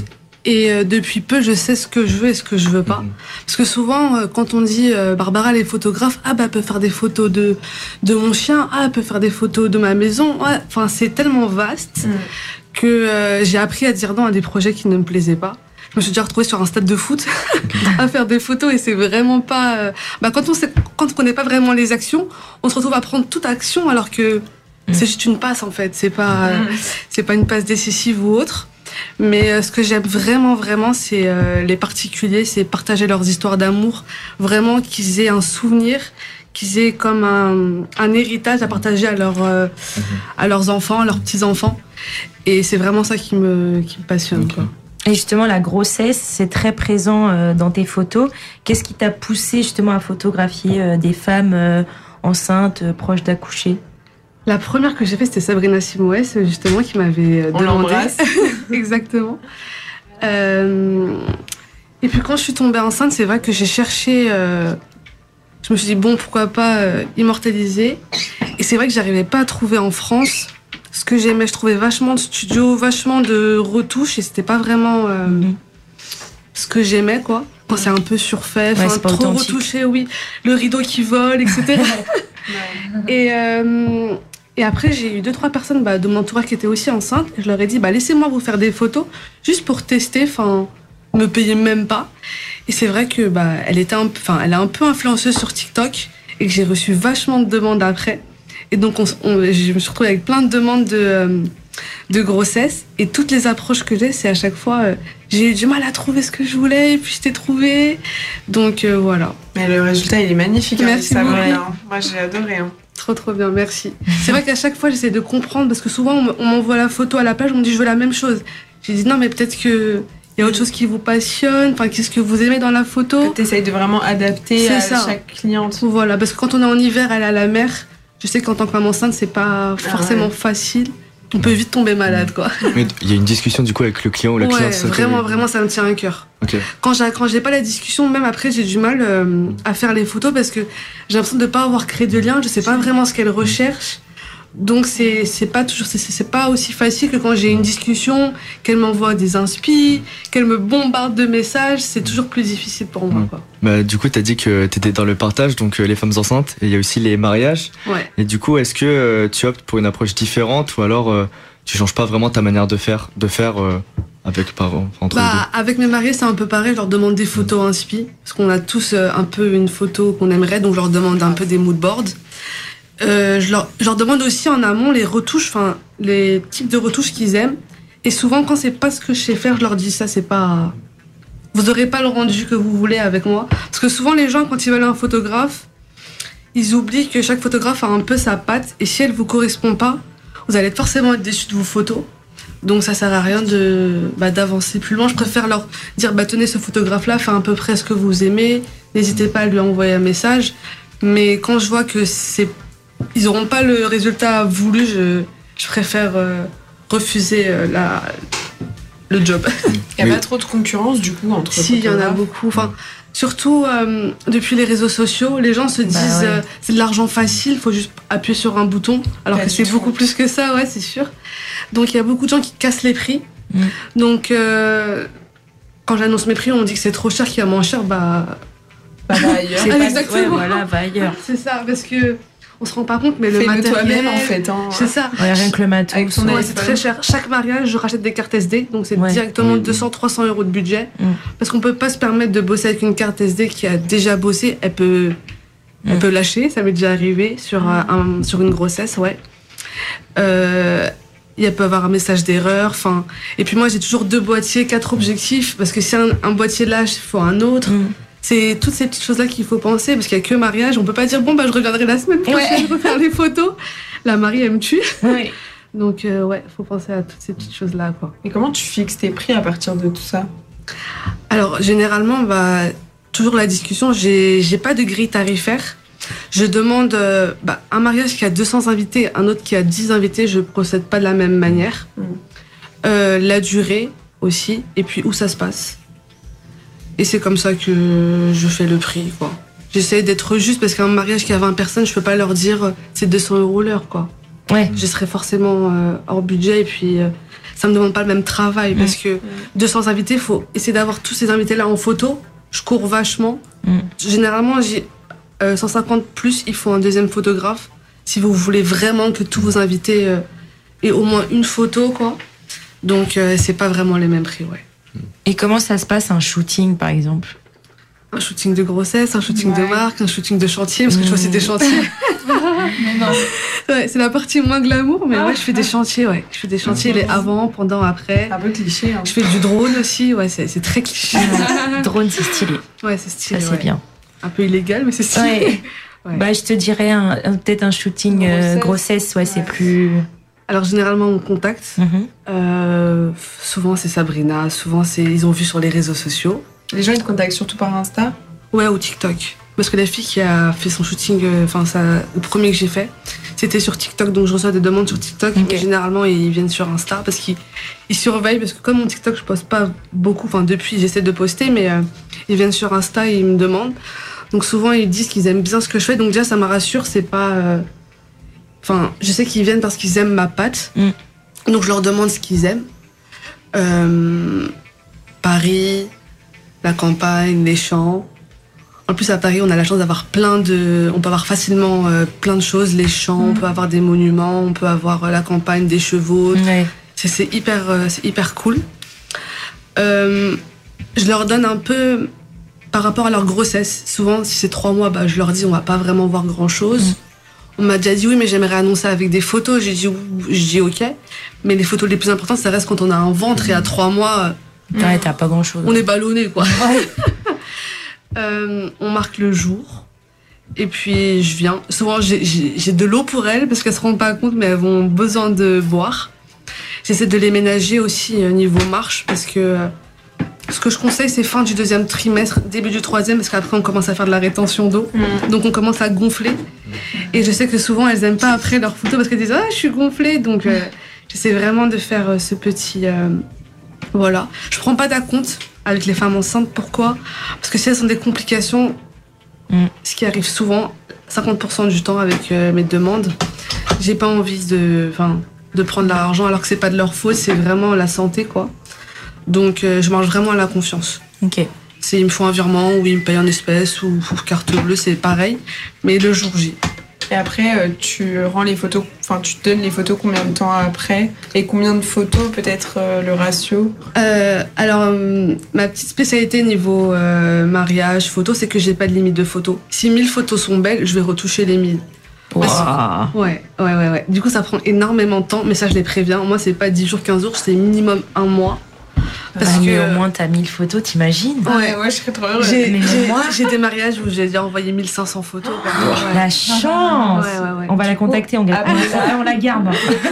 Speaker 5: Et depuis peu, je sais ce que je veux et ce que je veux pas. Parce que souvent, quand on dit Barbara, elle est photographe, ah bah elle peut faire des photos de mon chien, ah elle peut faire des photos de ma maison. Ouais. Enfin, c'est tellement vaste que j'ai appris à dire non à des projets qui ne me plaisaient pas. Je me suis déjà retrouvée sur un stade de foot à faire des photos et c'est vraiment pas... quand on connaît pas vraiment les actions, on se retrouve à prendre toute action alors que c'est juste une passe en fait. C'est pas une passe décisive ou autre. Mais ce que j'aime vraiment, c'est les particuliers, c'est partager leurs histoires d'amour. Vraiment qu'ils aient un souvenir, qu'ils aient comme un héritage à partager à leurs enfants, à leurs petits-enfants. Et c'est vraiment ça qui me passionne. Quoi.
Speaker 4: Et justement, la grossesse, c'est très présent dans tes photos. Qu'est-ce qui t'a poussé justement à photographier des femmes enceintes, proches d'accoucher ?
Speaker 5: La première que j'ai faite, c'était Sabrina Simoes, justement, qui m'avait demandé.
Speaker 2: L'embrasse.
Speaker 5: Exactement. Et puis quand je suis tombée enceinte, c'est vrai que j'ai cherché... je me suis dit, bon, pourquoi pas immortaliser. Et c'est vrai que j'arrivais pas à trouver en France ce que j'aimais. Je trouvais vachement de studios, vachement de retouches, et c'était pas vraiment ce que j'aimais, quoi. Quand c'est un peu surfait, trop retouché, oui. Le rideau qui vole, etc. Et après, j'ai eu 2-3 personnes de mon entourage qui étaient aussi enceintes. Et je leur ai dit, laissez-moi vous faire des photos, juste pour tester, me payer même pas. Et c'est vrai que elle est un peu influenceuse sur TikTok et que j'ai reçu vachement de demandes après. Et donc, je me suis retrouvée avec plein de demandes de grossesse. Et toutes les approches que j'ai, c'est à chaque fois, j'ai eu du mal à trouver ce que je voulais, et puis je t'ai trouvé. Donc, voilà.
Speaker 2: Mais le résultat, il est magnifique.
Speaker 5: Merci beaucoup.
Speaker 2: Moi, j'ai adoré.
Speaker 5: Trop bien, merci. C'est vrai qu'à chaque fois, j'essaie de comprendre, parce que souvent, on m'envoie la photo à la plage, on me dit, je veux la même chose. J'ai dit, non, mais peut-être que... Il y a autre chose qui vous passionne, qu'est-ce que vous aimez dans la photo.
Speaker 2: Tu essayes de vraiment adapter à chaque cliente.
Speaker 5: Voilà, parce que quand on est en hiver, elle est à la mer, je sais qu'en tant que maman enceinte, c'est pas forcément facile. On peut vite tomber malade, quoi.
Speaker 3: Mais il y a une discussion du coup avec le client ou la cliente.
Speaker 5: Vraiment, ça me tient à cœur.
Speaker 3: Okay.
Speaker 5: Quand j'ai pas la discussion, même après, j'ai du mal à faire les photos parce que j'ai l'impression de pas avoir créé de lien. Je sais pas vraiment ce qu'elle recherche. Donc c'est pas aussi facile que quand j'ai une discussion, qu'elle m'envoie des inspi, qu'elle me bombarde de messages, c'est toujours plus difficile pour moi, quoi.
Speaker 3: Du coup, t'as dit que t'étais dans le partage, donc les femmes enceintes, et il y a aussi les mariages.
Speaker 5: Ouais.
Speaker 3: Et du coup, est-ce que tu optes pour une approche différente ou alors tu changes pas vraiment ta manière de faire avec entre les deux?
Speaker 5: Avec mes mariés, c'est un peu pareil, je leur demande des photos inspi, parce qu'on a tous un peu une photo qu'on aimerait, donc je leur demande un peu des moodboards. Je leur demande aussi en amont les retouches, les types de retouches qu'ils aiment. Et souvent, quand c'est pas ce que je sais faire, je leur dis ça, c'est pas... Vous aurez pas le rendu que vous voulez avec moi. Parce que souvent, les gens, quand ils veulent un photographe, ils oublient que chaque photographe a un peu sa patte. Et si elle vous correspond pas, vous allez forcément être déçus de vos photos. Donc ça sert à rien d'avancer plus loin. Je préfère leur dire, tenez, ce photographe-là fait à peu près ce que vous aimez. N'hésitez pas à lui envoyer un message. Mais quand je vois que ils n'auront pas le résultat voulu, je préfère refuser le job.
Speaker 2: Il n'y a pas trop de concurrence du coup entre
Speaker 5: Si, il y en a beaucoup. Surtout depuis les réseaux sociaux, les gens se disent c'est de l'argent facile, il faut juste appuyer sur un bouton, alors que c'est beaucoup plus que ça, ouais, c'est sûr. Donc il y a beaucoup de gens qui cassent les prix. Donc quand j'annonce mes prix, on me dit que c'est trop cher, qu'il y a moins cher,
Speaker 2: va ailleurs.
Speaker 5: Exactement.
Speaker 4: Va ailleurs.
Speaker 5: C'est ça, parce que on se rend pas compte, mais le matériel...
Speaker 2: toi-même, en fait.
Speaker 5: C'est ça.
Speaker 4: Rien que le matos.
Speaker 5: C'est très cher. Chaque mariage, je rachète des cartes SD, donc c'est directement 200-300 € de budget. Parce qu'on peut pas se permettre de bosser avec une carte SD qui a déjà bossé. Elle peut lâcher, ça m'est déjà arrivé sur une grossesse, ouais. Il peut avoir un message d'erreur, Et puis moi, j'ai toujours 2 boîtiers, 4 objectifs, parce que si un boîtier lâche, il faut un autre. C'est toutes ces petites choses-là qu'il faut penser, parce qu'il n'y a que mariage. On peut pas dire, je reviendrai la semaine prochaine refaire les photos. La mariée, elle me tue. Ouais. Donc, faut penser à toutes ces petites choses-là, quoi.
Speaker 2: Et comment tu fixes tes prix à partir de tout ça?
Speaker 5: Alors, généralement, toujours la discussion. J'ai pas de grille tarifaire. Je demande un mariage qui a 200 invités, un autre qui a 10 invités, je procède pas de la même manière. La durée aussi, et puis où ça se passe. Et c'est comme ça que je fais le prix, quoi. J'essaie d'être juste, parce qu'un mariage qui a 20 personnes, je peux pas leur dire c'est 200 € l'heure, quoi.
Speaker 4: Ouais.
Speaker 5: Je serais forcément hors budget, et puis ça me demande pas le même travail parce que 200 invités, faut essayer d'avoir tous ces invités-là en photo. Je cours vachement. Généralement, j'ai 150 plus, il faut un deuxième photographe. Si vous voulez vraiment que tous vos invités aient au moins une photo, quoi. Donc, c'est pas vraiment les mêmes prix, ouais.
Speaker 4: Et comment ça se passe un shooting, par exemple?
Speaker 5: Un shooting de grossesse, un shooting de marque, un shooting de chantier, parce que je fais aussi des chantiers.
Speaker 2: Mais non.
Speaker 5: Ouais, c'est la partie moins glamour, mais ouais, je fais des chantiers, ouais. Je fais des chantiers, les avant, pendant, après.
Speaker 2: Un peu cliché, hein.
Speaker 5: Je fais du drone aussi, ouais, c'est très cliché.
Speaker 4: Drone, c'est stylé.
Speaker 5: Ouais, c'est stylé.
Speaker 4: Ça, c'est bien.
Speaker 5: Un peu illégal, mais c'est stylé.
Speaker 4: Ouais.
Speaker 5: Ouais.
Speaker 4: Bah, je te dirais peut-être un shooting grossesse, ouais, c'est plus...
Speaker 5: Alors, généralement, on contacte. Souvent, c'est Sabrina. Souvent, ils ont vu sur les réseaux sociaux.
Speaker 2: Les gens, ils te contactent surtout par Insta?
Speaker 5: Ouais, ou TikTok. Parce que la fille qui a fait son shooting, le premier que j'ai fait, c'était sur TikTok. Donc, je reçois des demandes sur TikTok. Mais généralement, ils viennent sur Insta parce qu'ils surveillent. Parce que comme mon TikTok, je poste pas beaucoup. Enfin, depuis, j'essaie de poster. Mais ils viennent sur Insta et ils me demandent. Donc, souvent, ils disent qu'ils aiment bien ce que je fais. Donc, déjà, ça me rassure. C'est pas... je sais qu'ils viennent parce qu'ils aiment ma patte. Donc, je leur demande ce qu'ils aiment. Paris, la campagne, les champs. En plus, à Paris, on a la chance d'avoir on peut avoir facilement plein de choses. Les champs, on peut avoir des monuments, on peut avoir la campagne, des chevaux.
Speaker 4: Ouais.
Speaker 5: C'est hyper cool. Je leur donne un peu par rapport à leur grossesse. Souvent, si c'est 3 mois, je leur dis on va pas vraiment voir grand-chose. On m'a déjà dit oui, mais j'aimerais annoncer avec des photos. J'ai dit ok. Mais les photos les plus importantes, ça reste quand on a un ventre et à 3 mois...
Speaker 4: Ouais, t'as pas grand-chose.
Speaker 5: On est ballonné, quoi. On marque le jour. Et puis, je viens. Souvent, j'ai de l'eau pour elles, parce qu'elles se rendent pas compte, mais elles ont besoin de boire. J'essaie de les ménager aussi niveau marche, parce que ce que je conseille, c'est fin du 2e trimestre, début du 3e, parce qu'après, on commence à faire de la rétention d'eau. Donc, on commence à gonfler. Et je sais que souvent, elles aiment pas après leurs photos, parce qu'elles disent « Ah, je suis gonflée !» Donc, j'essaie vraiment de faire ce petit... Voilà. Je prends pas d'acompte avec les femmes enceintes. Pourquoi? Parce que si elles ont des complications, ce qui arrive souvent, 50% du temps avec mes demandes, j'ai pas envie de prendre leur argent alors que c'est pas de leur faute, c'est vraiment la santé, quoi. Donc je marche vraiment à la confiance.
Speaker 4: Ok.
Speaker 5: Ils me font un virement ou ils me payent en espèces ou carte bleue, c'est pareil. Mais le jour J.
Speaker 2: Et après, tu rends les photos, tu donnes les photos combien de temps après? Et combien de photos, peut-être le ratio?
Speaker 5: Alors, ma petite spécialité niveau mariage, photo, c'est que j'ai pas de limite de photos. Si 1000 photos sont belles, je vais retoucher les 1000.
Speaker 4: Wow.
Speaker 5: Ouais. Du coup, ça prend énormément de temps, mais ça, je les préviens. Moi, c'est pas 10 jours, 15 jours, c'est minimum 1 mois.
Speaker 4: Parce que au moins t'as 1000 photos, t'imagines?
Speaker 2: Ouais, je serais trop heureuse.
Speaker 5: J'ai des mariages où j'ai déjà envoyé 1500 photos.
Speaker 4: La chance!
Speaker 5: Ouais.
Speaker 4: On va la contacter, on la garde.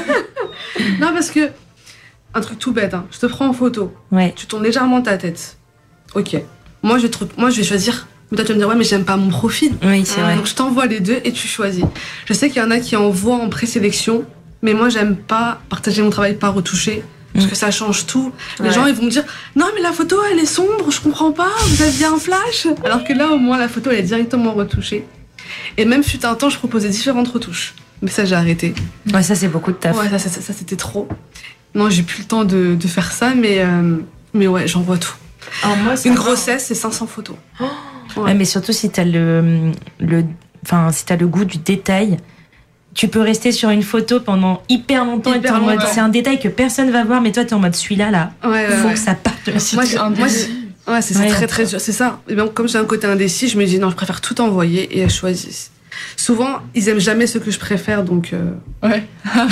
Speaker 5: Non, parce que, un truc tout bête, je te prends en photo.
Speaker 4: Ouais.
Speaker 5: Tu tournes légèrement ta tête. Ok. Moi, je vais choisir. Mais toi, tu vas me dire, ouais, mais j'aime pas mon profil.
Speaker 4: Oui, c'est vrai.
Speaker 5: Donc, je t'envoie les deux et tu choisis. Je sais qu'il y en a qui envoient en présélection, mais moi, j'aime pas partager mon travail pas retouché. Parce que ça change tout. Les gens, ils vont me dire « Non, mais la photo, elle est sombre, je comprends pas, vous aviez un flash ?» Alors que là, au moins, la photo, elle est directement retouchée. Et même fut un temps, je proposais différentes retouches. Mais ça, j'ai arrêté.
Speaker 4: Ouais, ça, c'est beaucoup de taf.
Speaker 5: Ouais, ça c'était trop. Non, j'ai plus le temps de faire ça, mais ouais, j'envoie tout.
Speaker 2: Alors moi,
Speaker 5: une grossesse, c'est 500 photos.
Speaker 4: Ouais, mais surtout, si t'as si t'as le goût du détail... Tu peux rester sur une photo pendant hyper longtemps et t'es en mode, c'est un détail que personne va voir, mais toi t'es en mode celui-là, faut que ça parte de la situation.
Speaker 5: Ouais, c'est très très dur, c'est ça. Et bien, comme j'ai un côté indécis, je me dis non, je préfère tout envoyer et elles choisissent. Souvent, ils aiment jamais ce que je préfère, donc.
Speaker 2: Ouais.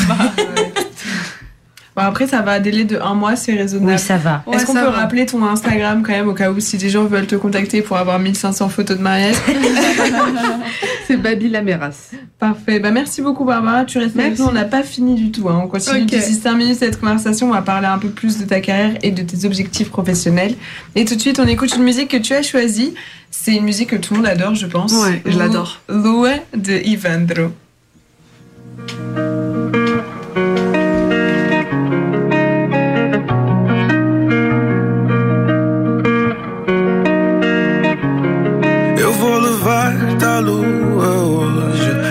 Speaker 2: Bon, après, ça va, un délai de 1 mois, c'est raisonnable.
Speaker 4: Oui, ça va.
Speaker 2: Est-ce qu'on peut rappeler ton Instagram quand même, au cas où si des gens veulent te contacter pour avoir 1500 photos de mariage?
Speaker 5: C'est Baby Laméras.
Speaker 2: Parfait. Merci beaucoup, Barbara. Tu restes avec nous. On n'a pas fini du tout. On continue d'ici 5 minutes cette conversation. On va parler un peu plus de ta carrière et de tes objectifs professionnels. Et tout de suite, on écoute une musique que tu as choisie. C'est une musique que tout le monde adore, je pense.
Speaker 5: Ouais, je l'adore.
Speaker 2: Lua de Ivandro.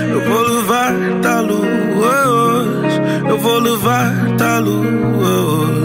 Speaker 6: Eu vou levar-te à lua hoje.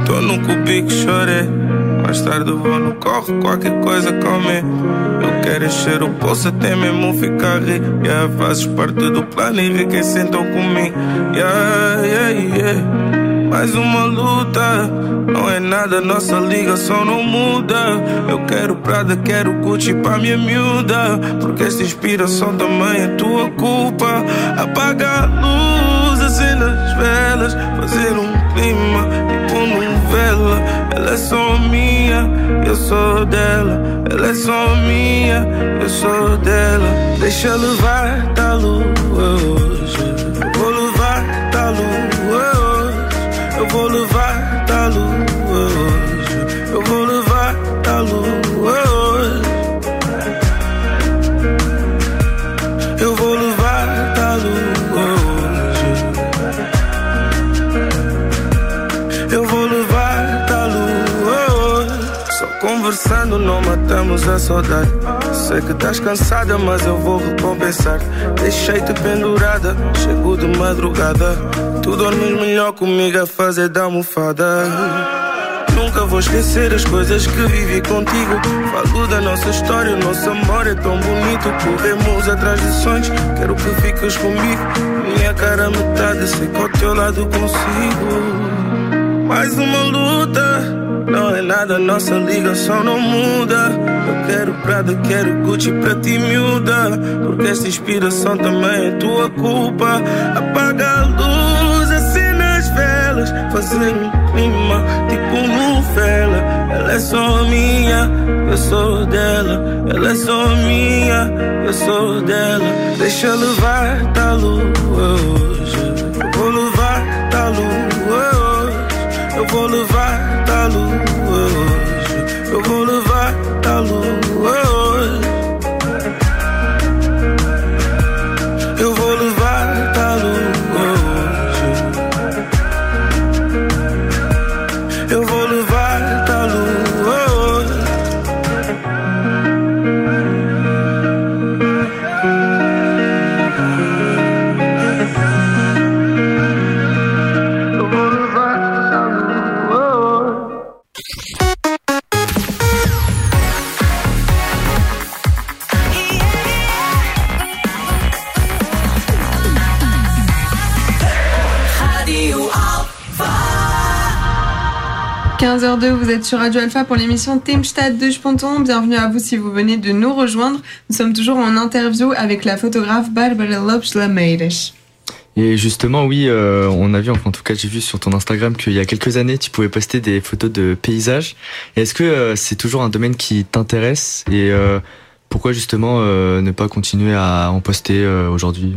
Speaker 12: Tô no cubico, chorei. Mais tarde vou no corre, qualquer coisa comer. Eu quero encher o bolso até mesmo ficar rico. Yeah, fazes parte do plano, enriquecem então comigo. Yeah, yeah, yeah. Mais uma luta, não é nada, nossa ligação não muda. Eu quero Prada, quero Gucci pra minha miúda. Porque esta inspiração também é tua culpa. Apaga a luz, acenda as velas. Fazer um clima, tipo novela. Ela é só minha, eu sou dela. Ela é só minha, eu sou dela. Deixa levar da lua hoje. Eu vou levar da lua hoje. Eu vou levar da lua hoje. Eu vou levar da lua hoje. Eu vou levar da lua hoje. Eu vou levar da lua hoje. Só conversando não matamos a saudade. Sei que estás cansada, mas eu vou recompensar. Deixei-te pendurada, chego de madrugada. Tu dormes melhor comigo a fazer da almofada. Nunca vou esquecer as coisas que vivi contigo. Falo da nossa história, o nosso amor é tão bonito. Corremos atrás de sonhos, quero que fiques comigo. Minha cara metade, sei que ao teu lado consigo. Mais uma luta, não é nada, nossa ligação não muda. Eu quero Prada, quero Gucci pra ti miúda. Porque esta inspiração também é tua culpa. Apaga a luz, acena as velas. Fazer um clima, tipo novela. Ela é só minha, eu sou dela. Ela é só minha, eu sou dela. Deixa levar da lua hoje. Eu vou levar da lua hoje. Eu vou levar da lua hoje. Eu vou levar da lua hoje. Eu vou levar da lua hoje. Eu vou levar da lua hoje. Eu vou levar da lua hoje.
Speaker 1: Radio Alpha.
Speaker 2: 15h02, vous êtes sur Radio Alpha pour l'émission Theemstad 2.1. Bienvenue à vous si vous venez de nous rejoindre. Nous sommes toujours en interview avec la photographe Barbara Lopes-Lameiras.
Speaker 3: Et justement, oui, on a vu, enfin en tout cas j'ai vu sur ton Instagram qu'il y a quelques années, tu pouvais poster des photos de paysages. Et est-ce que c'est toujours un domaine qui t'intéresse et pourquoi justement ne pas continuer à en poster aujourd'hui?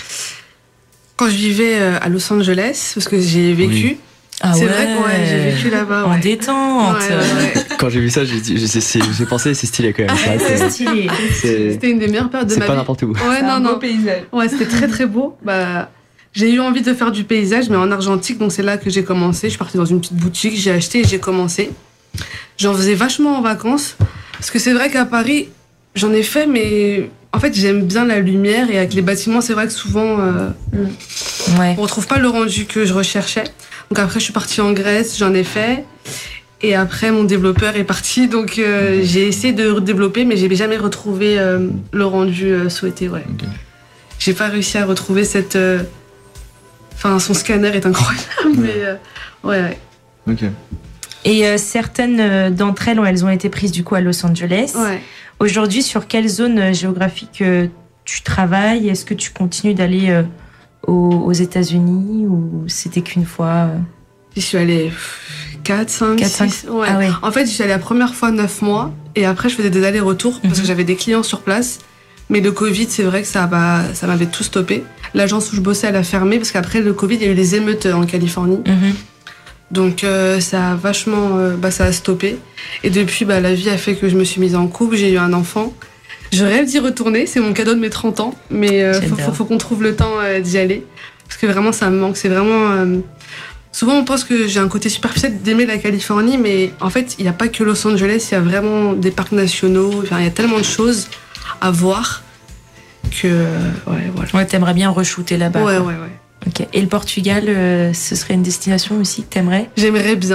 Speaker 5: Quand je vivais à Los Angeles, parce que j'ai vécu,
Speaker 3: Oui.
Speaker 4: Ah
Speaker 5: c'est
Speaker 4: ouais.
Speaker 5: vrai que j'ai vécu là-bas.
Speaker 4: En
Speaker 5: Ouais.
Speaker 4: détente.
Speaker 5: Ouais.
Speaker 3: Quand j'ai vu ça, j'ai pensé c'est stylé quand même. C'est vrai que
Speaker 4: C'est stylé.
Speaker 5: C'était une des meilleures périodes de
Speaker 3: c'est
Speaker 5: ma
Speaker 3: pas
Speaker 5: vie.
Speaker 3: n'importe où.
Speaker 5: Ouais,
Speaker 2: Un
Speaker 5: non,
Speaker 2: beau
Speaker 5: non.
Speaker 2: paysage.
Speaker 5: Ouais, c'était très très beau. Bah, j'ai eu envie de faire du paysage, mais en argentique, donc c'est là que j'ai commencé. Je suis partie dans une petite boutique, j'ai acheté et j'ai commencé. J'en faisais vachement en vacances, parce que c'est vrai qu'à Paris, j'en ai fait, mais en fait, j'aime bien la lumière et avec les bâtiments, c'est vrai que souvent,
Speaker 4: Ouais.
Speaker 5: on retrouve pas le rendu que je recherchais. Donc après, je suis partie en Grèce, j'en ai fait. Et après, mon développeur est parti, donc j'ai essayé de redévelopper, mais j'ai jamais retrouvé le rendu souhaité. Ouais.
Speaker 3: Ok.
Speaker 5: J'ai pas réussi à retrouver cette. Enfin, son scanner est incroyable, mais ouais.
Speaker 3: Ok.
Speaker 4: Et certaines d'entre elles, elles ont été prises du coup à Los Angeles.
Speaker 5: Ouais.
Speaker 4: Aujourd'hui, sur quelle zone géographique tu travailles? Est-ce que tu continues d'aller aux États-Unis ou c'était qu'une fois
Speaker 5: J'y suis allée 4, 5,
Speaker 4: 4, 5.
Speaker 5: 6. Ouais.
Speaker 4: Ah ouais.
Speaker 5: En fait, j'y suis allée la première fois 9 mois et après, je faisais des allers-retours parce que j'avais des clients sur place. Mais le Covid, c'est vrai que ça m'avait tout stoppé. L'agence où je bossais, elle a fermé parce qu'après le Covid, il y a eu les émeutes en Californie. Donc ça a vachement ça a stoppé. Et depuis, la vie a fait que je me suis mise en couple, j'ai eu un enfant. Je rêve d'y retourner, c'est mon cadeau de mes 30 ans. Mais faut qu'on trouve le temps d'y aller. Parce que vraiment, ça me manque. C'est vraiment... Souvent, on pense que j'ai un côté superficiel d'aimer la Californie, mais en fait, il n'y a pas que Los Angeles, il y a vraiment des parcs nationaux, enfin, il y a tellement de choses à voir que... ouais, voilà.
Speaker 4: Ouais, t'aimerais bien re-shooter là-bas.
Speaker 5: Ouais,
Speaker 4: quoi.
Speaker 5: ouais, ouais.
Speaker 4: Ok. Et le Portugal, ce serait une destination aussi que t'aimerais?
Speaker 5: J'aimerais bien.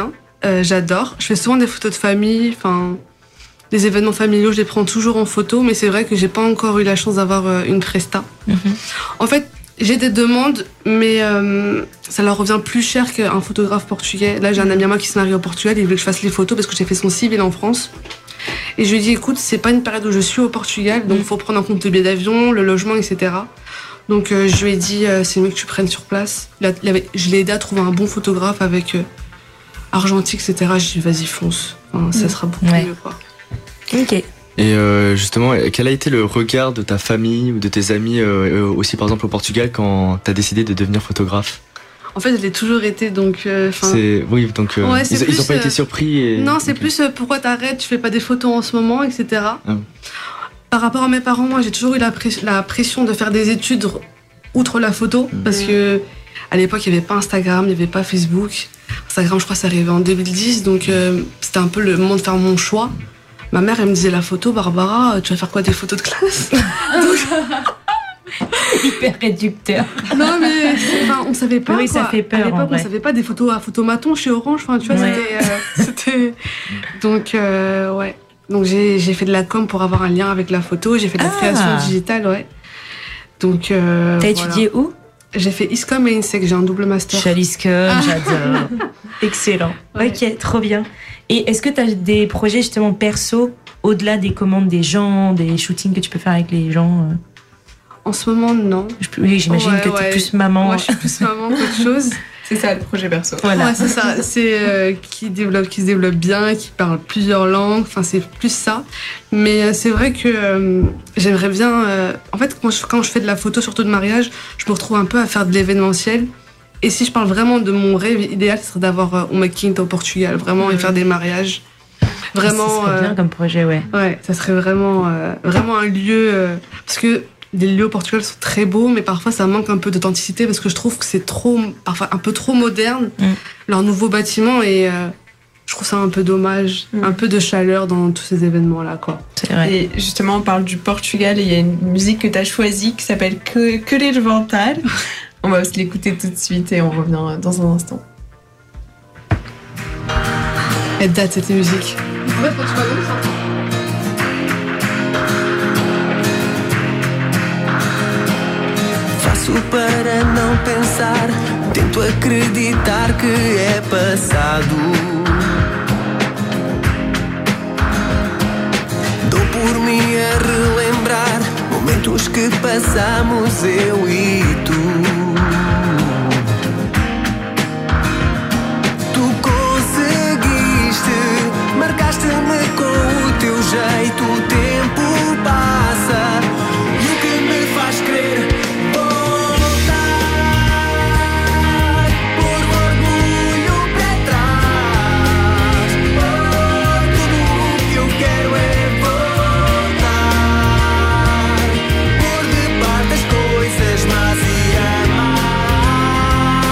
Speaker 5: j'adore. Je fais souvent des photos de famille, enfin, des événements familiaux, je les prends toujours en photo, mais c'est vrai que j'ai pas encore eu la chance d'avoir une presta. En fait, j'ai des demandes, mais ça leur revient plus cher qu'un photographe portugais. Là, j'ai un ami à moi qui se marie au Portugal, il voulait que je fasse les photos parce que j'ai fait son civil en France. Et je lui ai dit, écoute, c'est pas une période où je suis au Portugal, donc il faut prendre en compte le billet d'avion, le logement, etc. Donc je lui ai dit, c'est mieux que tu prennes sur place. Je l'ai aidé à trouver un bon photographe avec argentique, etc. Je lui ai dit, vas-y, fonce. Enfin, ça sera beaucoup mieux, quoi.
Speaker 4: Ok.
Speaker 3: Et justement, quel a été le regard de ta famille ou de tes amis aussi par exemple au Portugal quand t'as décidé de devenir photographe?
Speaker 5: En fait, je l'ai toujours été, donc...
Speaker 3: Oui, donc
Speaker 5: ouais,
Speaker 3: ils ont pas été surpris
Speaker 5: Non, c'est plus pourquoi t'arrêtes, tu fais pas des photos en ce moment, etc. Par rapport à mes parents, moi, j'ai toujours eu la pression de faire des études outre la photo, parce que à l'époque, il n'y avait pas Instagram, il n'y avait pas Facebook. Instagram, je crois, c'est arrivé en 2010, donc c'était un peu le moment de faire mon choix. Ma mère, elle me disait, la photo, Barbara, tu vas faire quoi, des photos de classe?
Speaker 4: Hyper réducteur.
Speaker 5: Non, mais on savait pas.
Speaker 4: Oui,
Speaker 5: quoi.
Speaker 4: ça fait peur.
Speaker 5: À l'époque, on savait pas des photos à photomaton chez Orange. Enfin, tu vois, c'était. Donc, ouais. Donc, j'ai fait de la com pour avoir un lien avec la photo. J'ai fait de la création digitale, ouais. Donc.
Speaker 4: T'as étudié où?
Speaker 5: J'ai fait ISCOM et INSEC. J'ai un double master.
Speaker 4: Je suis à l'ISCOM, j'adore. Excellent. Ouais. Ok, trop bien. Et est-ce que tu as des projets justement perso au-delà des commandes des gens, des shootings que tu peux faire avec les gens?
Speaker 5: En ce moment, non.
Speaker 4: Oui, j'imagine que tu es plus maman.
Speaker 5: Moi, je suis plus maman qu'autre chose.
Speaker 2: C'est ça le projet perso.
Speaker 5: Voilà. Ouais, c'est ça. C'est qui se développe bien, qui parle plusieurs langues. Enfin, c'est plus ça. Mais c'est vrai que j'aimerais bien. En fait, quand je fais de la photo, surtout de mariage, je me retrouve un peu à faire de l'événementiel. Et si je parle vraiment de mon rêve idéal, ce serait d'avoir uma quinta au Portugal, vraiment, et faire des mariages. Vraiment.
Speaker 4: Ça serait bien comme projet, ouais.
Speaker 5: Ouais, ça serait vraiment, vraiment un lieu. Parce que les lieux au Portugal sont très beaux, mais parfois ça manque un peu d'authenticité parce que je trouve que c'est parfois un peu trop moderne, leur nouveau bâtiment, et je trouve ça un peu dommage, un peu de chaleur dans tous ces événements-là, quoi.
Speaker 4: C'est vrai.
Speaker 2: Et justement, on parle du Portugal et il y a une musique que tu as choisie qui s'appelle Querer Voltar. On va se l'écouter tout de suite et on revient dans un instant.
Speaker 5: Elle date cette musique. En fait, quand tu vas dans le centre.
Speaker 6: Faço para não pensar, tento acreditar que é passado. Dou por mim a relembrar momentos que passamos eu e tu. Marcaste-me com o teu jeito, o tempo passa e o que me faz querer voltar, pôr o orgulho para trás. Tudo o que eu quero é voltar, pôr de parte as coisas más e amar.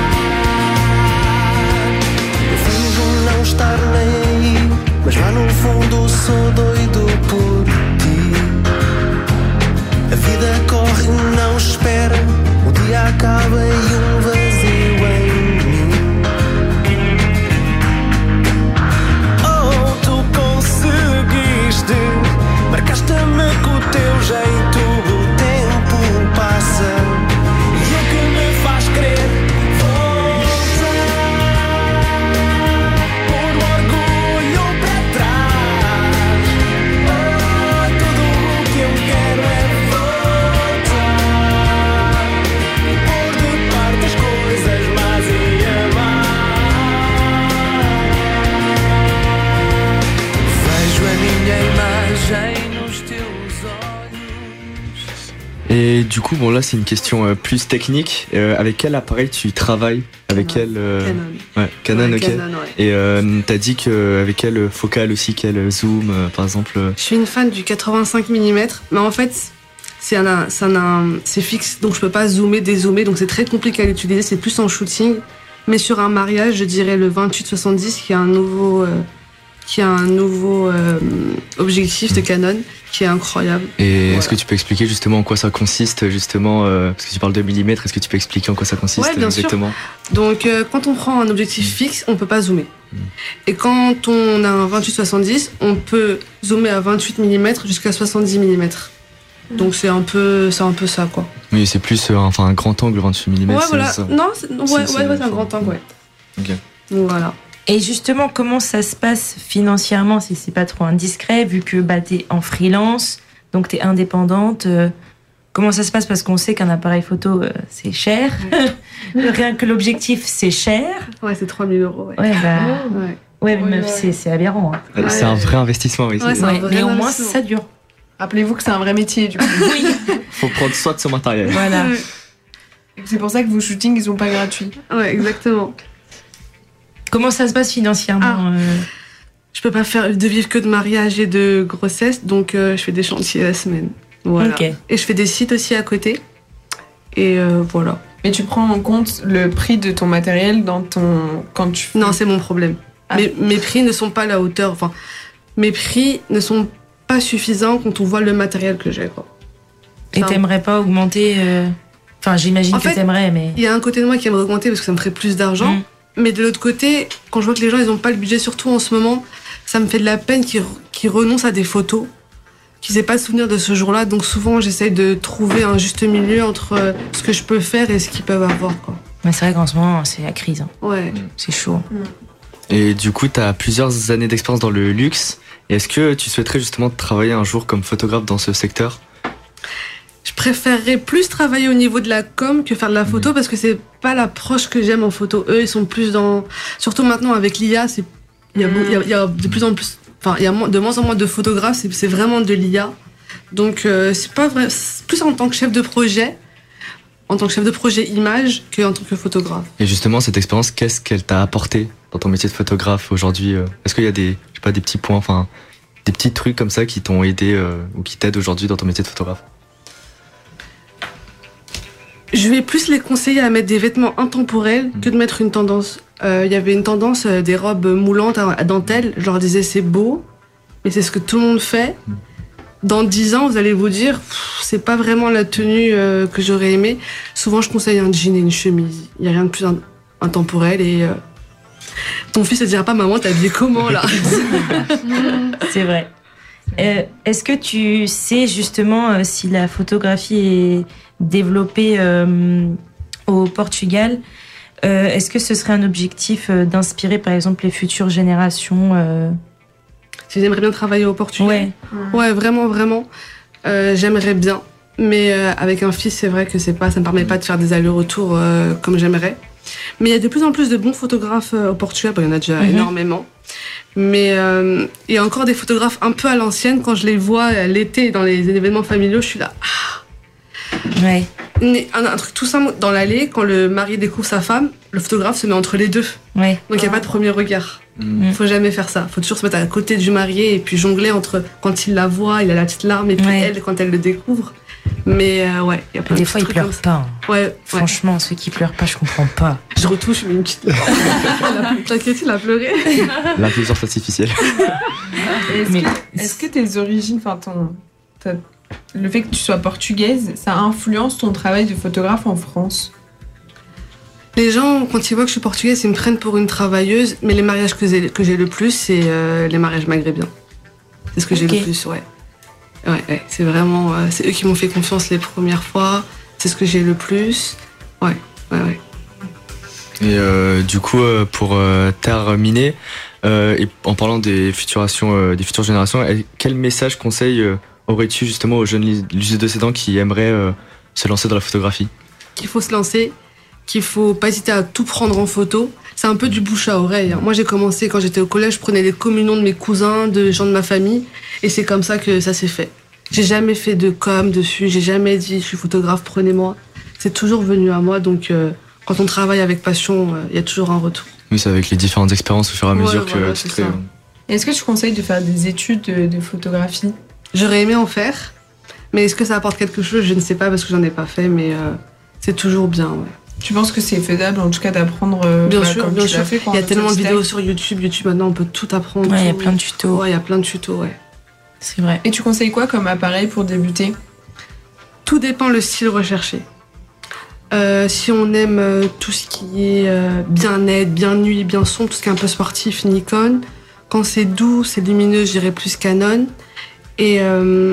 Speaker 6: Eu finjo não estar nem, mas lá no fundo sou doido por ti. A vida corre, não espera, o dia acaba e vazio em mim. Oh, tu conseguiste, marcaste-me com o teu jeito, o tempo passa e o que me faz querer
Speaker 3: Et du coup, bon là c'est une question plus technique. Avec quel appareil tu travailles? Avec quel
Speaker 5: Canon.
Speaker 3: Ouais, Canon, ok.
Speaker 5: Canon, ouais.
Speaker 3: Et t'as dit avec quel focal aussi, quel zoom, par exemple?
Speaker 5: Je suis une fan du 85 mm, mais en fait c'est fixe, donc je peux pas zoomer, dézoomer, donc c'est très compliqué à l'utiliser. C'est plus en shooting, mais sur un mariage, je dirais le 28-70 qui est un nouveau qui a un nouveau objectif de Canon qui est incroyable.
Speaker 3: Et est-ce que tu peux expliquer justement en quoi ça consiste, justement, parce que tu parles de millimètres, est-ce que tu peux expliquer en quoi ça consiste exactement ?
Speaker 5: Donc quand on prend un objectif fixe, on peut pas zoomer. Et quand on a un 28-70, on peut zoomer à 28 mm jusqu'à 70 mm. Donc c'est un peu ça, quoi.
Speaker 3: Oui, c'est plus un grand angle 28 mm.
Speaker 5: Ouais, voilà. Non, c'est un grand angle, ouais.
Speaker 3: Ok.
Speaker 5: Donc voilà.
Speaker 4: Et justement, comment ça se passe financièrement, si c'est pas trop indiscret, vu que t'es en freelance, donc t'es indépendante. Comment ça se passe? Parce qu'on sait qu'un appareil photo, c'est cher. Rien que l'objectif, c'est cher.
Speaker 5: Ouais, c'est 3 000 €. Ouais,
Speaker 4: ouais meuf, c'est aberrant. Hein.
Speaker 3: C'est un vrai investissement, oui.
Speaker 5: Ouais,
Speaker 4: mais au moins, ça dure.
Speaker 2: Rappelez-vous que c'est un vrai métier, du coup.
Speaker 4: Oui.
Speaker 3: Faut prendre soin de son matériel.
Speaker 4: Voilà.
Speaker 2: C'est pour ça que vos shootings, ils sont pas gratuits.
Speaker 5: Ouais, exactement.
Speaker 4: Comment ça se passe financièrement?
Speaker 5: Je peux pas de vivre que de mariage et de grossesse, donc je fais des chantiers la semaine. Voilà.
Speaker 4: Okay.
Speaker 5: Et je fais des sites aussi à côté. Et voilà.
Speaker 2: Mais tu prends en compte le prix de ton matériel quand tu fais...
Speaker 5: Non, c'est mon problème. Mes prix ne sont pas à la hauteur. Enfin, mes prix ne sont pas suffisants quand on voit le matériel que j'ai, quoi.
Speaker 4: Et t'aimerais pas augmenter Enfin, j'imagine que t'aimerais, mais...
Speaker 5: Il y a un côté de moi qui aimerait augmenter parce que ça me ferait plus d'argent. Mais de l'autre côté, quand je vois que les gens, ils ont pas le budget, surtout en ce moment, ça me fait de la peine qu'ils renoncent à des photos, qu'ils aient pas de souvenir de ce jour-là. Donc souvent, j'essaye de trouver un juste milieu entre ce que je peux faire et ce qu'ils peuvent avoir, quoi.
Speaker 4: Mais c'est vrai qu'en ce moment, c'est la crise. Hein.
Speaker 5: Ouais.
Speaker 4: C'est chaud.
Speaker 3: Et du coup, t'as plusieurs années d'expérience dans le luxe. Et est-ce que tu souhaiterais justement travailler un jour comme photographe dans ce secteur ?
Speaker 5: Je préférerais plus travailler au niveau de la com que faire de la photo parce que c'est pas l'approche que j'aime en photo. Eux, ils sont plus dans... Surtout maintenant avec l'IA, il y a de plus en plus... Enfin, il y a de moins en moins de photographes, c'est vraiment de l'IA. Donc, c'est pas vrai... C'est plus en tant que chef de projet image qu'en tant que photographe.
Speaker 3: Et justement, cette expérience, qu'est-ce qu'elle t'a apporté dans ton métier de photographe aujourd'hui ? Est-ce qu'il y a des petits points, enfin, des petits trucs comme ça qui t'ont aidé ou qui t'aident aujourd'hui dans ton métier de photographe ?
Speaker 5: Je vais plus les conseiller à mettre des vêtements intemporels que de mettre une tendance. Il y avait une tendance des robes moulantes à dentelle. Je leur disais c'est beau, mais c'est ce que tout le monde fait. Dans 10 ans, vous allez vous dire, c'est pas vraiment la tenue que j'aurais aimée. Souvent, je conseille un jean et une chemise. Il y a rien de plus intemporel et ton fils ne dira pas maman, t'es habillée comment là?
Speaker 4: C'est vrai. Est-ce que tu sais justement si la photographie est développée au Portugal? Est-ce que ce serait un objectif d'inspirer par exemple les futures générations
Speaker 5: Si j'aimerais bien travailler au Portugal? Ouais, vraiment, vraiment. J'aimerais bien. Mais avec un fils, c'est vrai que ça me permet pas de faire des allers-retours comme j'aimerais. Mais il y a de plus en plus de bons photographes au Portugal. Bon, il y en a déjà énormément. Mais il y a encore des photographes un peu à l'ancienne. Quand je les vois l'été dans les événements familiaux, je suis là.
Speaker 4: Ouais.
Speaker 5: Un truc tout simple, dans l'allée, quand le mari découvre sa femme, le photographe se met entre les deux.
Speaker 4: Ouais.
Speaker 5: Donc il n'y a pas de premier regard. Faut jamais faire ça. Faut toujours se mettre à côté du marié et puis jongler entre quand il la voit, il a la petite larme, et puis elle, quand elle le découvre. Mais ouais, il y a plein de
Speaker 4: des fois, ils pleurent pas.
Speaker 5: Ouais.
Speaker 4: Franchement, ceux qui pleurent pas, je comprends pas.
Speaker 5: Je retouche, mais une petite. T'inquiète, il a pleuré.
Speaker 3: L'intelligence artificielle.
Speaker 2: Est-ce que tes origines, enfin le fait que tu sois portugaise, ça influence ton travail de photographe en France?
Speaker 5: Les gens, quand ils voient que je suis portugaise, ils me prennent pour une travailleuse, mais les mariages que j'ai le plus, c'est les mariages maghrébins. C'est ce que j'ai le plus, ouais. Ouais, c'est vraiment... c'est eux qui m'ont fait confiance les premières fois, c'est ce que j'ai le plus. Ouais.
Speaker 3: Et du coup, pour terminer, et en parlant des futures générations, quel message, conseil aurais-tu justement aux jeunes lucidocédants qui aimeraient se lancer dans la photographie?
Speaker 5: Qu'il faut se lancer, qu'il faut pas hésiter à tout prendre en photo. C'est un peu du bouche à oreille. Moi, j'ai commencé quand j'étais au collège, je prenais les communions de mes cousins, de gens de ma famille, et c'est comme ça que ça s'est fait. J'ai jamais fait de com dessus, j'ai jamais dit je suis photographe, prenez-moi. C'est toujours venu à moi, donc quand on travaille avec passion, il y a toujours un retour.
Speaker 3: Oui, c'est avec les différentes expériences au fur et à mesure que tu crées.
Speaker 2: Est-ce que tu conseilles de faire des études de photographie?
Speaker 5: J'aurais aimé en faire, mais est-ce que ça apporte quelque chose? Je ne sais pas parce que j'en ai pas fait, mais c'est toujours bien, ouais.
Speaker 2: Tu penses que c'est faisable, en tout cas, d'apprendre
Speaker 5: bien sûr.
Speaker 2: Fait,
Speaker 5: il y a tellement de vidéos sur YouTube. Maintenant, on peut tout apprendre.
Speaker 4: Ouais, il y a plein de tutos.
Speaker 5: Ouais, il y a plein de tutos, ouais.
Speaker 4: C'est vrai.
Speaker 2: Et tu conseilles quoi comme appareil pour débuter?
Speaker 5: Tout dépend le style recherché. Si on aime tout ce qui est bien net, bien nuit, bien son, tout ce qui est un peu sportif, Nikon. Quand c'est doux, c'est lumineux, je dirais plus Canon. Et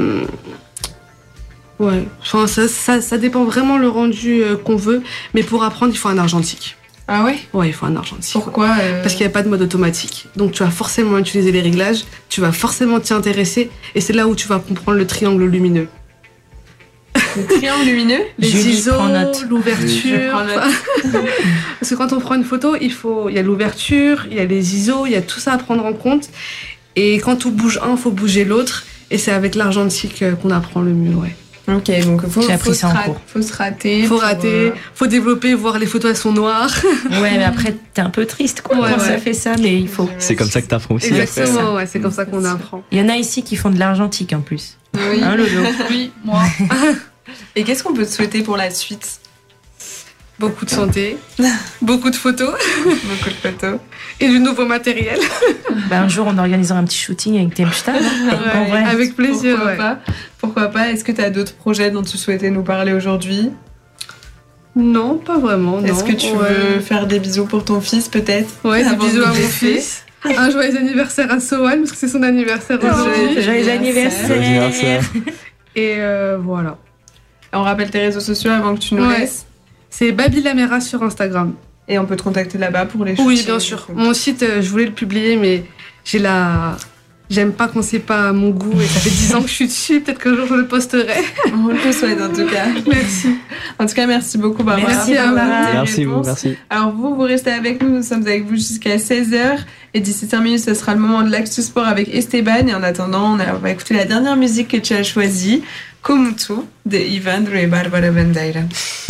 Speaker 5: ouais, enfin, ça dépend vraiment le rendu qu'on veut. Mais pour apprendre, il faut un argentique.
Speaker 2: Ah ouais?
Speaker 5: Ouais, il faut un argentique.
Speaker 2: Pourquoi
Speaker 5: Parce qu'il n'y a pas de mode automatique. Donc tu vas forcément utiliser les réglages, tu vas forcément t'y intéresser. Et c'est là où tu vas comprendre le triangle lumineux.
Speaker 2: Le triangle lumineux?
Speaker 5: Les ISO, l'ouverture.
Speaker 2: Enfin,
Speaker 5: parce que quand on prend une photo, il y a l'ouverture, il y a les ISO, il y a tout ça à prendre en compte. Et quand on bouge un, il faut bouger l'autre. Et c'est avec l'argentique qu'on apprend le mieux, ouais.
Speaker 2: Ok, donc faut se rater. Faut développer, voir les photos, elles sont noires.
Speaker 4: Ouais, mais après, t'es un peu triste, quoi, quand ça fait ça, mais il faut.
Speaker 3: C'est comme ça que t'apprends aussi.
Speaker 5: Exactement, ouais, c'est comme ça qu'on apprend.
Speaker 4: Il y en a ici qui font de l'argentique, en plus.
Speaker 2: Oui.
Speaker 4: Hein, Lolo?
Speaker 2: Oui, moi. Et qu'est-ce qu'on peut te souhaiter pour la suite?
Speaker 5: Beaucoup de santé, beaucoup de photos.
Speaker 2: Beaucoup de photos.
Speaker 5: Et du nouveau matériel.
Speaker 4: Un jour, on organisera un petit shooting avec Temstad.
Speaker 5: Ouais, avec plaisir.
Speaker 2: Pourquoi pas? Est-ce que tu as d'autres projets dont tu souhaitais nous parler aujourd'hui?
Speaker 5: Non, pas vraiment.
Speaker 2: Est-ce que tu veux faire des bisous pour ton fils, peut-être?
Speaker 5: Ouais, des bisous à mon fils. Un joyeux anniversaire à Sohan, parce que c'est son anniversaire aujourd'hui.
Speaker 4: Joyeux anniversaire.
Speaker 5: Et voilà.
Speaker 2: On rappelle tes réseaux sociaux avant que tu nous laisses.
Speaker 5: C'est Baby Lamera sur Instagram.
Speaker 2: Et on peut te contacter là-bas pour les choses.
Speaker 5: Oui, bien sûr. Mon site, je voulais le publier, mais j'aime pas quand c'est pas à mon goût et ça fait 10 ans que je suis dessus. Peut-être qu'un jour je le posterai.
Speaker 2: On le souhaite en tout cas.
Speaker 5: Merci.
Speaker 2: En tout cas, merci beaucoup Barbara.
Speaker 5: Merci à vous.
Speaker 3: Merci.
Speaker 2: Alors vous restez avec nous. Nous sommes avec vous jusqu'à 16h. Et d'ici 5 minutes, ce sera le moment de l'Actu Sport avec Esteban. Et en attendant, on va écouter la dernière musique que tu as choisie, Como Tu, de Ivandro et Bárbara Bandeira.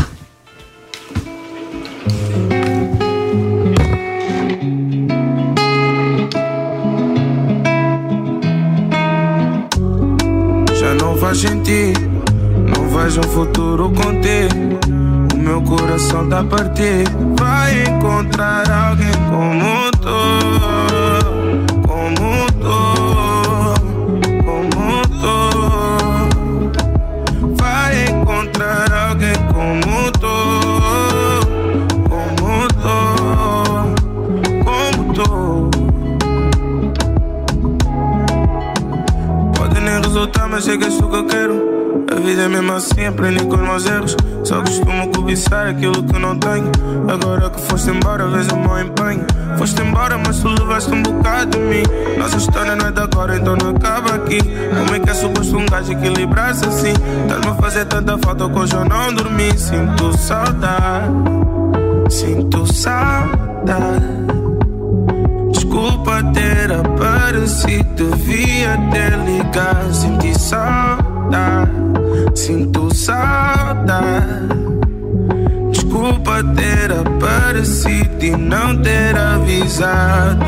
Speaker 12: Faz sentido, não vejo um futuro contigo. O meu coração tá partido. Vai encontrar alguém como tu, como tu, como tu. Vai encontrar alguém como tu, como tu, como tu. Pode nem resultar, mas chega isso que eu quero. A vida é mesmo assim, aprendi com os meus erros. Só costumo cobiçar aquilo que não tenho. Agora que foste embora, vejo o meu empenho. Foste embora, mas tu levaste um bocado de mim. Nossa história não é de agora, então não acaba aqui. Como é que é suposto um gajo equilibrar-se assim? Estás-me a fazer tanta falta que hoje eu não dormi. Sinto saudade, sinto saudade. Desculpa ter aparecido, devia ter ligado. Senti saudade, sinto saudade. Desculpa ter aparecido e não ter avisado.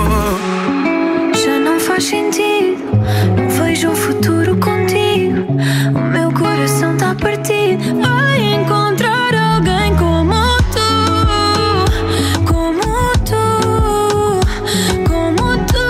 Speaker 11: Já não faz sentido, não vejo um futuro contigo. O meu coração tá partido. Vai encontrar alguém como tu, como tu, como tu.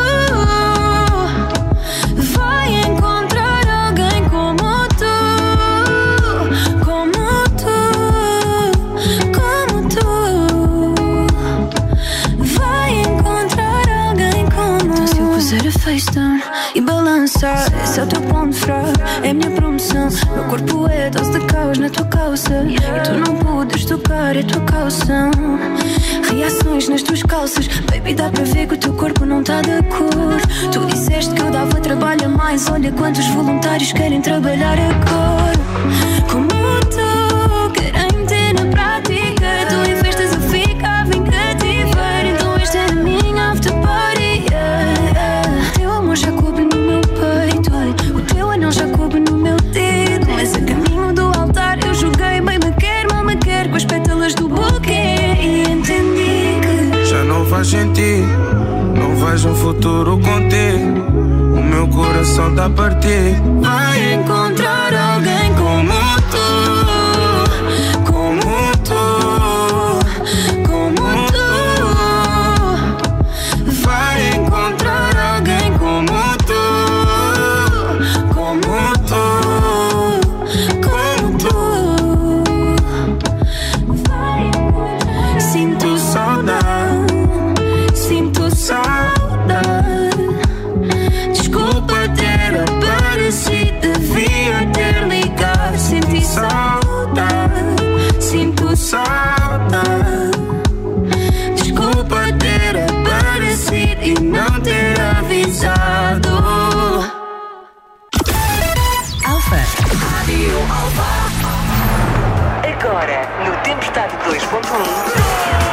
Speaker 11: Vai encontrar alguém como tu, como tu, como tu. Vai encontrar alguém como tu. Se eu puser a FaceTime e balançar, esse é o teu ponto fraco, é a minha promoção. Meu corpo é dose de caos na tua calça. E tu não podes tocar, é tua calção. Reações nas tuas calças, baby, dá para ver que o teu corpo não tá de acordo. Tu disseste que eu dava trabalho a mais. Olha quantos voluntários querem trabalhar agora. Como tu, querem meter na prática. Tu investes a ficar, vem cativar. Então esta é a minha after party, yeah. O teu amor já coube no meu peito, o teu anel já coube no meu dedo. Mas a caminho do altar eu joguei bem me quer, mal me quer, com as pétalas do buquê. E entendi que
Speaker 12: já não faz sentido, não vejo um futuro contigo. O meu coração tá partido. Vai encontrar alguém como tu, como tu.
Speaker 11: saudade. Desculpa ter aparecido, devia ter ligado. Senti saudade, sinto saudade. Desculpa ter aparecido e não ter avisado.
Speaker 1: Alfa. Rádio Alfa. Agora, no Tempestade 2.1.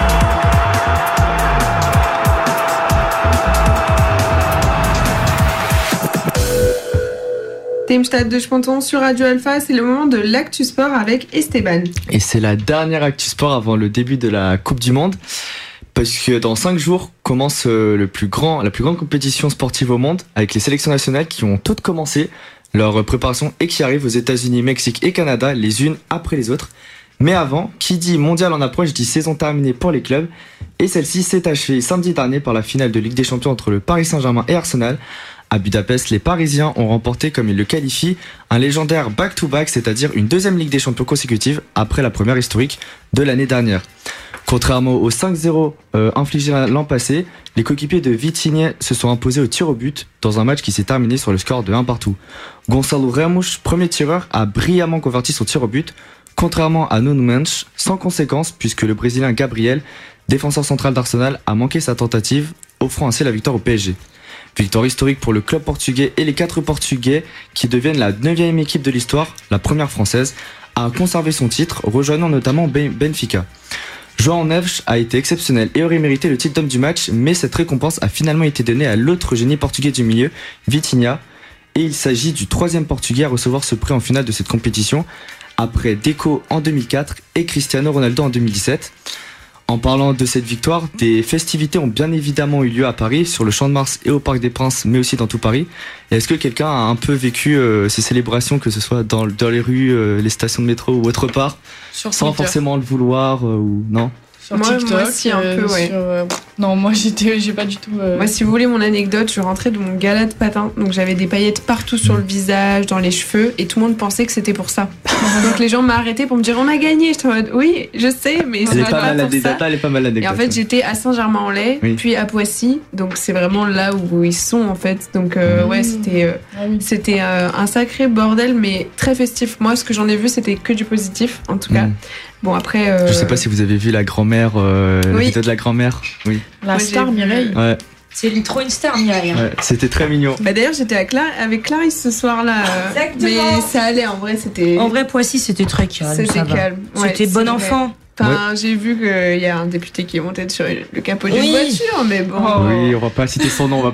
Speaker 2: Tempestade 2.1 sur Radio Alpha, c'est le moment de l'Actu Sport avec Esteban.
Speaker 3: Et c'est la dernière Actu Sport avant le début de la Coupe du Monde. Parce que dans 5 jours commence la plus grande compétition sportive au monde, avec les sélections nationales qui ont toutes commencé leur préparation et qui arrivent aux États-Unis, Mexique et Canada, les unes après les autres. Mais avant, qui dit mondial en approche dit saison terminée pour les clubs. Et celle-ci s'est achevée samedi dernier par la finale de Ligue des Champions entre le Paris Saint-Germain et Arsenal. À Budapest, les Parisiens ont remporté, comme ils le qualifient, un légendaire back-to-back, c'est-à-dire une deuxième Ligue des Champions consécutive après la première historique de l'année dernière. Contrairement aux 5-0 infligés l'an passé, les coéquipiers de Vitinha se sont imposés au tir au but dans un match qui s'est terminé sur le score de 1-1. Gonçalo Ramos, premier tireur, a brillamment converti son tir au but, contrairement à Nuno Mendes, sans conséquence puisque le Brésilien Gabriel, défenseur central d'Arsenal, a manqué sa tentative, offrant ainsi la victoire au PSG. Victoire historique pour le club portugais et les 4 Portugais qui deviennent la 9e équipe de l'histoire, la première française, à conserver son titre, rejoignant notamment Benfica. João Neves a été exceptionnel et aurait mérité le titre d'homme du match, mais cette récompense a finalement été donnée à l'autre génie portugais du milieu, Vitinha, et il s'agit du 3e Portugais à recevoir ce prix en finale de cette compétition, après Deco en 2004 et Cristiano Ronaldo en 2017. En parlant de cette victoire, des festivités ont bien évidemment eu lieu à Paris, sur le Champ de Mars et au Parc des Princes, mais aussi dans tout Paris. Et est-ce que quelqu'un a un peu vécu ces célébrations, que ce soit dans les rues, les stations de métro ou autre part, sans forcément le vouloir ou non?
Speaker 2: Sur TikTok, moi aussi un peu, ouais.
Speaker 13: Non, moi j'ai pas du tout.
Speaker 2: Moi, si vous voulez mon anecdote, je rentrais de mon gala de patin, donc j'avais des paillettes partout sur le visage, dans les cheveux, et tout le monde pensait que c'était pour ça. Donc les gens m'arrêtaient pour me dire on a gagné. J'étais en mode oui, je sais, mais c'est pas pour ça.
Speaker 3: Elle est pas mal l'anecdote.
Speaker 2: Et en fait, j'étais à Saint-Germain-en-Laye, puis à Poissy, donc c'est vraiment là où ils sont en fait. Donc ouais, c'était un sacré bordel, mais très festif. Moi, ce que j'en ai vu, c'était que du positif, en tout cas. Bon, après.
Speaker 3: Je sais pas si vous avez vu la grand-mère, la vidéo de la grand-mère. Oui.
Speaker 13: La star Mireille.
Speaker 3: Ouais.
Speaker 4: C'est trop une star, Mireille.
Speaker 3: Ouais, c'était très mignon.
Speaker 2: Bah d'ailleurs, j'étais avec Clarisse ce soir-là.
Speaker 4: Exactement.
Speaker 2: Mais ça allait, en vrai, c'était.
Speaker 4: En vrai, Poissy, c'était très calme.
Speaker 2: C'était calme. Ouais,
Speaker 4: c'était bon enfant.
Speaker 2: Enfin, j'ai vu qu'il y a un député qui est monté sur le capot d'une voiture, mais bon.
Speaker 3: Oui, on va pas citer son nom,
Speaker 2: Non,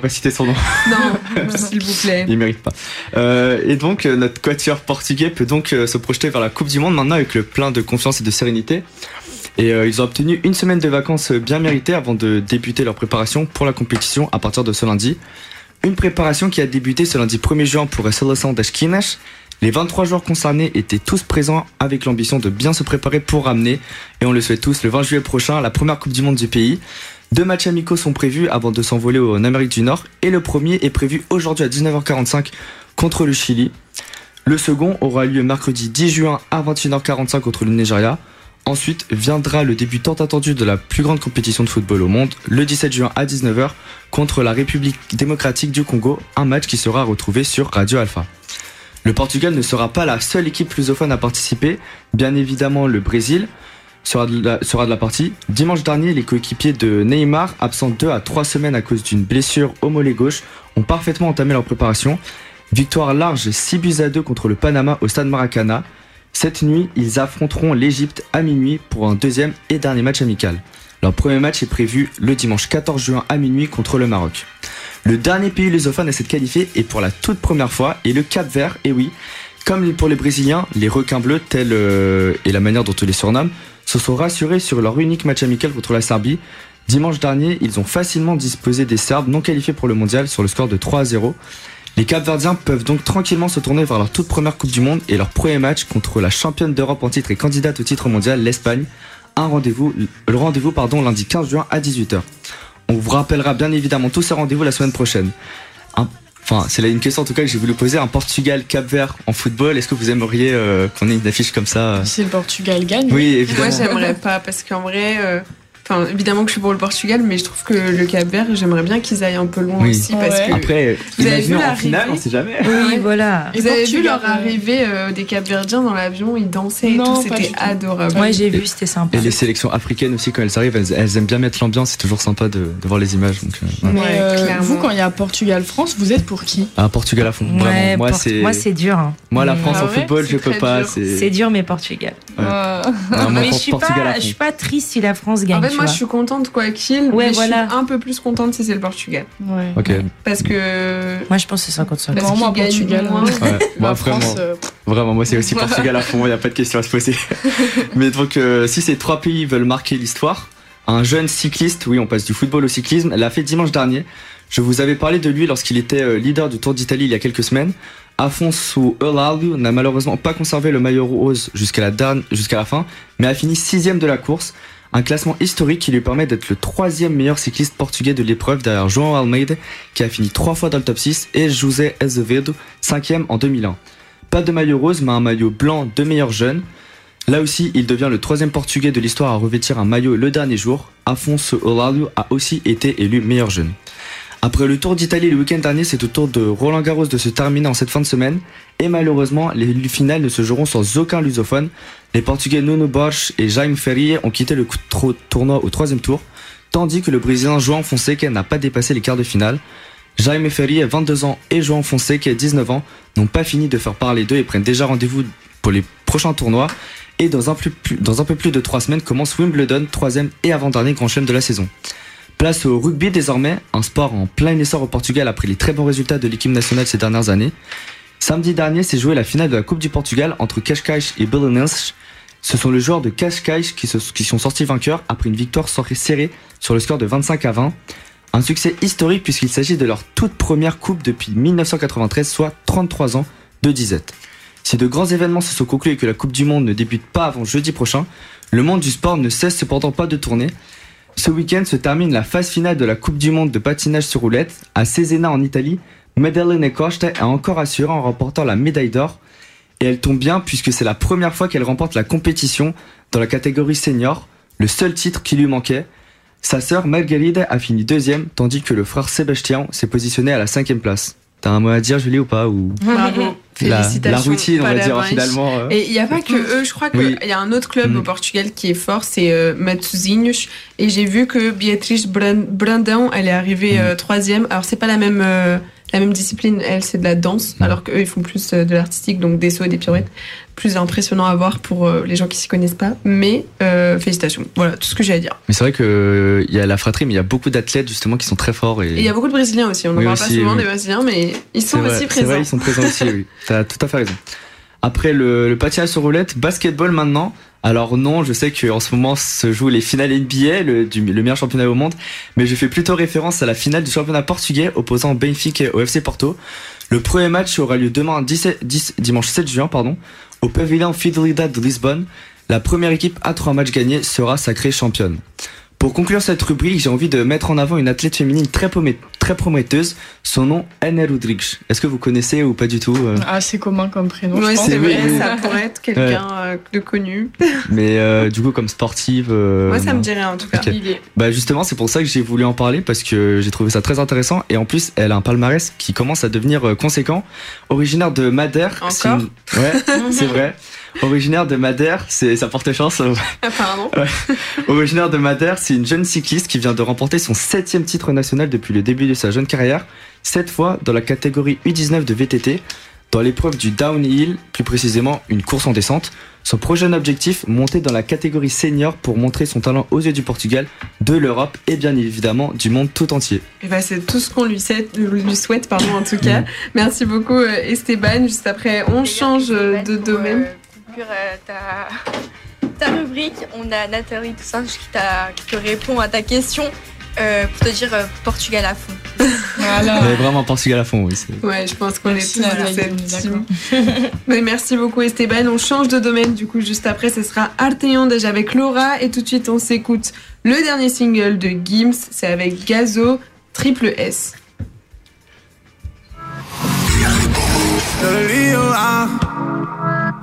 Speaker 2: s'il vous plaît.
Speaker 3: Il mérite pas. Et donc, notre quatuor portugais peut donc se projeter vers la Coupe du Monde maintenant avec le plein de confiance et de sérénité. Et ils ont obtenu une semaine de vacances bien méritée avant de débuter leur préparation pour la compétition à partir de ce lundi. Une préparation qui a débuté ce lundi 1er juin pour la Seleção das Quinas. Les 23 joueurs concernés étaient tous présents avec l'ambition de bien se préparer pour ramener, et on le souhaite tous, le 20 juillet prochain, la première Coupe du Monde du pays. 2 matchs amicaux sont prévus avant de s'envoler en Amérique du Nord, et le premier est prévu aujourd'hui à 19h45 contre le Chili. Le second aura lieu mercredi 10 juin à 21h45 contre le Nigeria. Ensuite viendra le début tant attendu de la plus grande compétition de football au monde, le 17 juin à 19h contre la République démocratique du Congo, un match qui sera retrouvé sur Radio Alpha. Le Portugal ne sera pas la seule équipe lusophone à participer, bien évidemment le Brésil sera de la partie. Dimanche dernier, les coéquipiers de Neymar, absents 2 à 3 semaines à cause d'une blessure au mollet gauche, ont parfaitement entamé leur préparation. Victoire large 6-2 contre le Panama au stade Maracana. Cette nuit, ils affronteront l'Égypte à minuit pour un deuxième et dernier match amical. Leur premier match est prévu le dimanche 14 juin à minuit contre le Maroc. Le dernier pays lusophone à s'être qualifié est pour la toute première fois et le Cap-Vert, et oui, comme pour les Brésiliens, les requins bleus, telle est la manière dont on les surnomme, se sont rassurés sur leur unique match amical contre la Serbie. Dimanche dernier, ils ont facilement disposé des Serbes non qualifiés pour le mondial sur le score de 3-0. Les Cap-Verdiens peuvent donc tranquillement se tourner vers leur toute première Coupe du Monde et leur premier match contre la championne d'Europe en titre et candidate au titre mondial, l'Espagne. Le rendez-vous lundi 15 juin à 18h. On vous rappellera bien évidemment tous ces rendez-vous la semaine prochaine. C'est là une question en tout cas que j'ai voulu poser. Un Portugal-Cap-Vert en football, est-ce que vous aimeriez qu'on ait une affiche comme ça?
Speaker 13: Si le Portugal gagne.
Speaker 3: Oui, évidemment.
Speaker 2: Moi, j'aimerais pas parce qu'en vrai, Enfin, évidemment que je suis pour le Portugal, mais je trouve que le Cap-Vert, j'aimerais bien qu'ils aillent un peu loin aussi. Parce que
Speaker 3: après,
Speaker 2: vous avez vu
Speaker 3: imaginons en
Speaker 2: l'arrivée
Speaker 3: finale, on sait jamais.
Speaker 4: Oui, voilà.
Speaker 2: Vous avez vu leur arrivée des Cap-Verdiens dans l'avion, ils dansaient et tout, c'était adorable.
Speaker 4: Ouais, j'ai vu, c'était sympa.
Speaker 3: Et les sélections africaines aussi, quand elles arrivent, elles aiment bien mettre l'ambiance, c'est toujours sympa de voir les images. Donc,
Speaker 13: vous, quand il y a Portugal-France, vous êtes pour qui?
Speaker 3: Portugal à fond,
Speaker 4: ouais,
Speaker 3: vraiment.
Speaker 4: Moi, c'est dur. Hein.
Speaker 3: Moi, la France en football, je peux pas.
Speaker 4: C'est dur, mais Portugal.
Speaker 3: Non,
Speaker 4: mais je suis pas triste si la France gagne.
Speaker 2: En fait, moi, je suis contente quoi qu'il.
Speaker 4: Ouais,
Speaker 2: mais
Speaker 4: voilà.
Speaker 2: je suis un peu plus contente si c'est le Portugal.
Speaker 13: Ouais.
Speaker 3: Ok.
Speaker 2: Parce que.
Speaker 4: Moi, je pense que c'est 50-50.
Speaker 2: Parce
Speaker 13: moi,
Speaker 2: qu'ils
Speaker 13: Portugal.
Speaker 2: gagnent moins.
Speaker 3: Ouais. Moi,
Speaker 13: France,
Speaker 3: vraiment, moi, c'est aussi Portugal à fond. Il y a pas de question à se poser. Mais donc, si ces 3 pays veulent marquer l'histoire, un jeune cycliste, oui, on passe du football au cyclisme, l'a fait dimanche dernier. Je vous avais parlé de lui lorsqu'il était leader du Tour d'Italie il y a quelques semaines. Afonso Eulalu n'a malheureusement pas conservé le maillot rose jusqu'à la fin, mais a fini 6ème de la course. Un classement historique qui lui permet d'être le 3e meilleur cycliste portugais de l'épreuve derrière João Almeida, qui a fini 3 fois dans le top 6, et José Azevedo, 5e en 2001. Pas de maillot rose, mais un maillot blanc de meilleur jeune. Là aussi, il devient le 3e portugais de l'histoire à revêtir un maillot le dernier jour. Afonso Eulalu a aussi été élu meilleur jeune. Après le Tour d'Italie le week-end dernier, c'est au tour de Roland Garros de se terminer en cette fin de semaine. Et malheureusement, les finales ne se joueront sans aucun lusophone. Les Portugais Nuno Borges et Jaime Ferrier ont quitté le tournoi au 3e tour, tandis que le Brésilien João Fonseca n'a pas dépassé les quarts de finale. Jaime Ferrier, 22 ans, et João Fonseca, 19 ans, n'ont pas fini de faire parler d'eux et prennent déjà rendez-vous pour les prochains tournois. Et dans un peu plus de 3 semaines commence Wimbledon, 3e et avant-dernier grand chelem de la saison. Place au rugby désormais, un sport en plein essor au Portugal après les très bons résultats de l'équipe nationale ces dernières années. Samedi dernier s'est jouée la finale de la Coupe du Portugal entre Cascais et Belenenses. Ce sont les joueurs de Cascais qui sont sortis vainqueurs après une victoire serrée sur le score de 25-20. Un succès historique puisqu'il s'agit de leur toute première coupe depuis 1993, soit 33 ans de disette. Si de grands événements se sont conclus et que la Coupe du Monde ne débute pas avant jeudi prochain, le monde du sport ne cesse cependant pas de tourner. Ce week-end se termine la phase finale de la Coupe du Monde de patinage sur roulette. À Cesena en Italie, Maddalena Costa a encore assuré en remportant la médaille d'or. Et elle tombe bien puisque c'est la première fois qu'elle remporte la compétition dans la catégorie senior, le seul titre qui lui manquait. Sa sœur Margarida a fini 2e, tandis que le frère Sébastien s'est positionné à la 5e place. T'as un mot à dire, Julie, ou pas ou...
Speaker 2: Bravo, félicitations.
Speaker 3: La routine, on va dire, finalement.
Speaker 2: Et il n'y a pas que eux, je crois qu'il y a un autre club au Portugal qui est fort, c'est Matosinhos. Et j'ai vu que Beatriz Brandão, elle est arrivée 3e. Alors, c'est pas la même discipline, elle, c'est de la danse, alors qu'eux, ils font plus de l'artistique, donc des sauts et des pirouettes. Plus impressionnant à voir pour les gens qui s'y connaissent pas. Mais félicitations. Voilà, tout ce que j'ai à dire.
Speaker 3: Mais c'est vrai qu'il y a la fratrie, mais il y a beaucoup d'athlètes, justement, qui sont très forts. Et il
Speaker 2: y a beaucoup de Brésiliens aussi. On n'en parle pas souvent des Brésiliens, mais ils sont aussi présents.
Speaker 3: C'est vrai, ils sont présents aussi, oui. T'as tout à fait raison. Après le patinage sur roulette, basketball maintenant. Alors non, je sais qu'en ce moment se jouent les finales NBA, le meilleur championnat au monde, mais je fais plutôt référence à la finale du championnat portugais opposant Benfica au FC Porto. Le premier match aura lieu dimanche 7 juin, au pavillon Fidelidade de Lisbonne. La première équipe à 3 matchs gagnés sera sacrée championne. Pour conclure cette rubrique, j'ai envie de mettre en avant une athlète féminine très prometteuse. Son nom, Ana Rodrigues. Est-ce que vous connaissez ou pas du tout
Speaker 13: C'est commun comme prénom.
Speaker 2: Oui, c'est vrai,
Speaker 3: oui.
Speaker 2: ça pourrait être quelqu'un de connu.
Speaker 3: Mais du coup, comme sportive...
Speaker 2: Moi, ça me dirait en tout cas.
Speaker 3: Okay. Bah justement, c'est pour ça que j'ai voulu en parler, parce que j'ai trouvé ça très intéressant. Et en plus, elle a un palmarès qui commence à devenir conséquent. Originaire de Madère.
Speaker 2: Encore
Speaker 3: Ouais, c'est vrai. Originaire de Madère, ça porte chance.
Speaker 2: Pardon.
Speaker 3: Ouais. Originaire de Madère, c'est une jeune cycliste qui vient de remporter son 7e titre national depuis le début de sa jeune carrière, 7 fois dans la catégorie U19 de VTT, dans l'épreuve du downhill, plus précisément une course en descente. Son prochain objectif, monter dans la catégorie senior pour montrer son talent aux yeux du Portugal, de l'Europe et bien évidemment du monde tout entier.
Speaker 2: Et bah c'est tout ce qu'on lui souhaite en tout cas. Merci beaucoup Esteban. Juste après, on change de domaine.
Speaker 9: Ta rubrique, on a Nathalie Toussaint qui te répond à ta question pour te dire Portugal à fond.
Speaker 13: Voilà.
Speaker 3: Mais vraiment Portugal à fond, oui.
Speaker 2: Ouais, je pense qu'on est tous dans cette team. Mais merci beaucoup Esteban. On change de domaine du coup juste après, ce sera Arteondas avec Laura et tout de suite on s'écoute le dernier single de Gims, c'est avec Gazo, Triple S.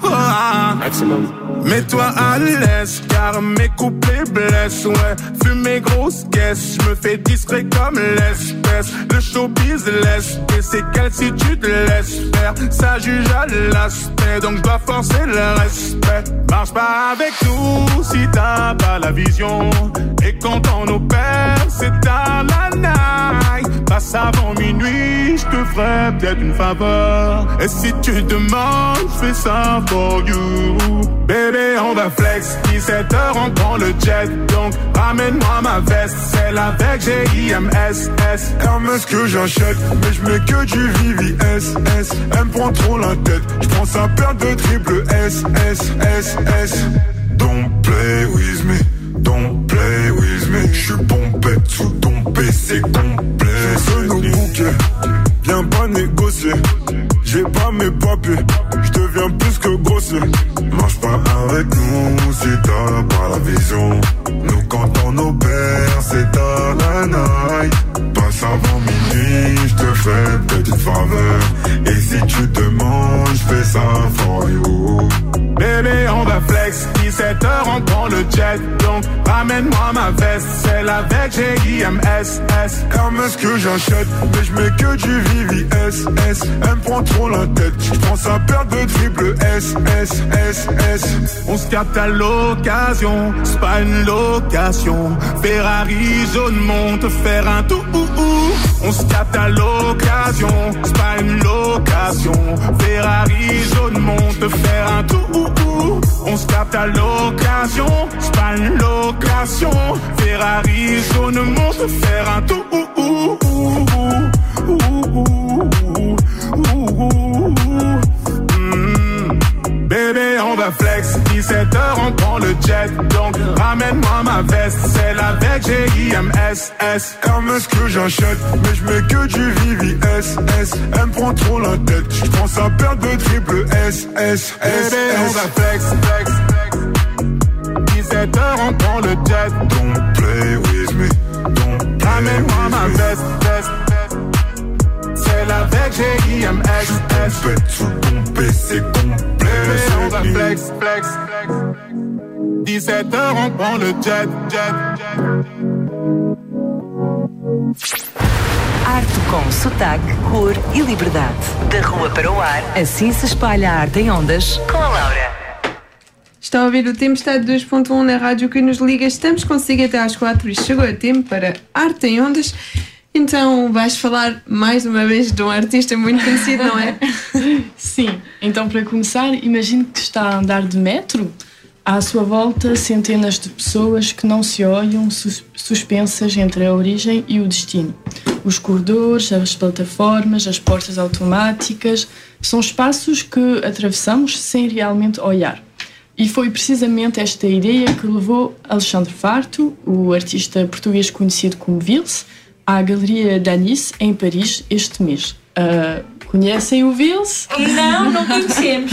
Speaker 12: Maximum. Mets-toi à l'aise, car mes couplets blessent, ouais. Fume mes grosses caisses, je me fais discret comme l'espèce. Le showbiz laisse, et c'est quel si tu te laisses faire. Ça juge à l'aspect, donc je dois forcer le respect. Marche pas avec nous si t'as pas la vision. Et quand on opère, c'est à la night. Passe avant minuit, je te ferai peut-être une faveur. Et si tu demandes, je fais ça for you. Bébé, on va flex, 17h, on prend le jet. Donc, ramène-moi ma veste, celle avec G-I-M-S-S.
Speaker 14: Hermès que j'achète, mais je mets que du VVS. Elle me prend trop la tête, je pense à perdre de triple S. Don't play with me, don't play with me. Je suis pompette sous ton PC complet. Je nos bouquets, viens pas négocier. J'ai pas mes papiers, je deviens plus que grossier. Marche pas avec nous si t'as pas la vision. Nous quand on opère c'est à la night. Passe avant minuit, je te fais peut-être une faveur. Et si tu demandes, je fais ça for you.
Speaker 12: Bébé, on va flex, 17h, on prend le jet. Donc, ramène-moi ma veste, celle avec G-I-M-S-S.
Speaker 14: Hermès que j'achète, mais je mets que du VVS. Elle me prend trop la tête, je pense à perdre de triple S.
Speaker 12: On se capte à l'occasion, c'est pas une location. Ferrari jaune, monte faire un tout. On se capte à l'occasion, c'est pas une location. Ferrari jaune, monte faire un tout. On se capte à l'occasion, c'est pas une location. Ferrari jaune, monte faire un tout. Bébé, on va flex, 17h, on prend le jet. Donc, ramène-moi ma veste, celle avec G-I-M-S-S.
Speaker 14: Hermès que j'achète, mais je mets que du VVS. Elle me prend trop la tête, je pense à perdre de triple S.
Speaker 12: Bébé, on va flex. 17h, on prend le jet.
Speaker 14: Don't play with me, don't play.
Speaker 12: Ramène-moi ma veste, celle avec G-I-M-S-S.
Speaker 14: Faites sous ton PC complet.
Speaker 12: On va flex. 17h, on prend le jet.
Speaker 1: Arte com sotaque, cor e liberdade. Da rua para o ar, assim se espalha a arte em ondas. Com a Laura.
Speaker 2: Está a ouvir o Tempestade 2.1 na rádio que nos liga. Estamos consigo até às 4 e chegou a tempo para Arte em Ondas. Então vais falar mais uma vez de um artista muito conhecido, não é?
Speaker 13: Sim, então para começar, imagine que está a andar de metro. À sua volta, centenas de pessoas que não se olham, suspensas entre a origem e o destino. Os corredores, as plataformas, as portas automáticas, são espaços que atravessamos sem realmente olhar. E foi precisamente esta ideia que levou Alexandre Farto, o artista português conhecido como Vils, à Galeria d'Anis, em Paris, este mês. Conhecem o Vils?
Speaker 4: Não conhecemos.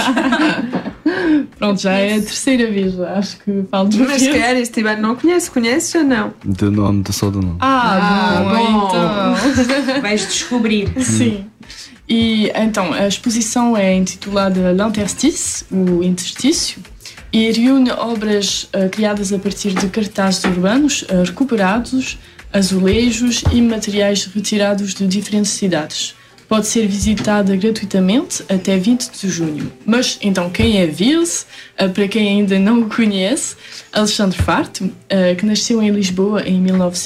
Speaker 13: Pronto, já é a terceira vez, acho que falo do Vils.
Speaker 2: Mas se calhar Esteban não conheces ou não?
Speaker 3: De nome, só do nome.
Speaker 2: Bom.
Speaker 4: Então vais descobrir.
Speaker 13: Sim. E então, a exposição é intitulada L'Interstice, o interstício, e reúne obras criadas a partir de cartazes urbanos recuperados, azulejos e materiais retirados de diferentes cidades. Pode ser visitada gratuitamente até 20 de junho. Mas, então, quem é Vils? Para quem ainda não o conhece, Alexandre Farto, que nasceu em Lisboa em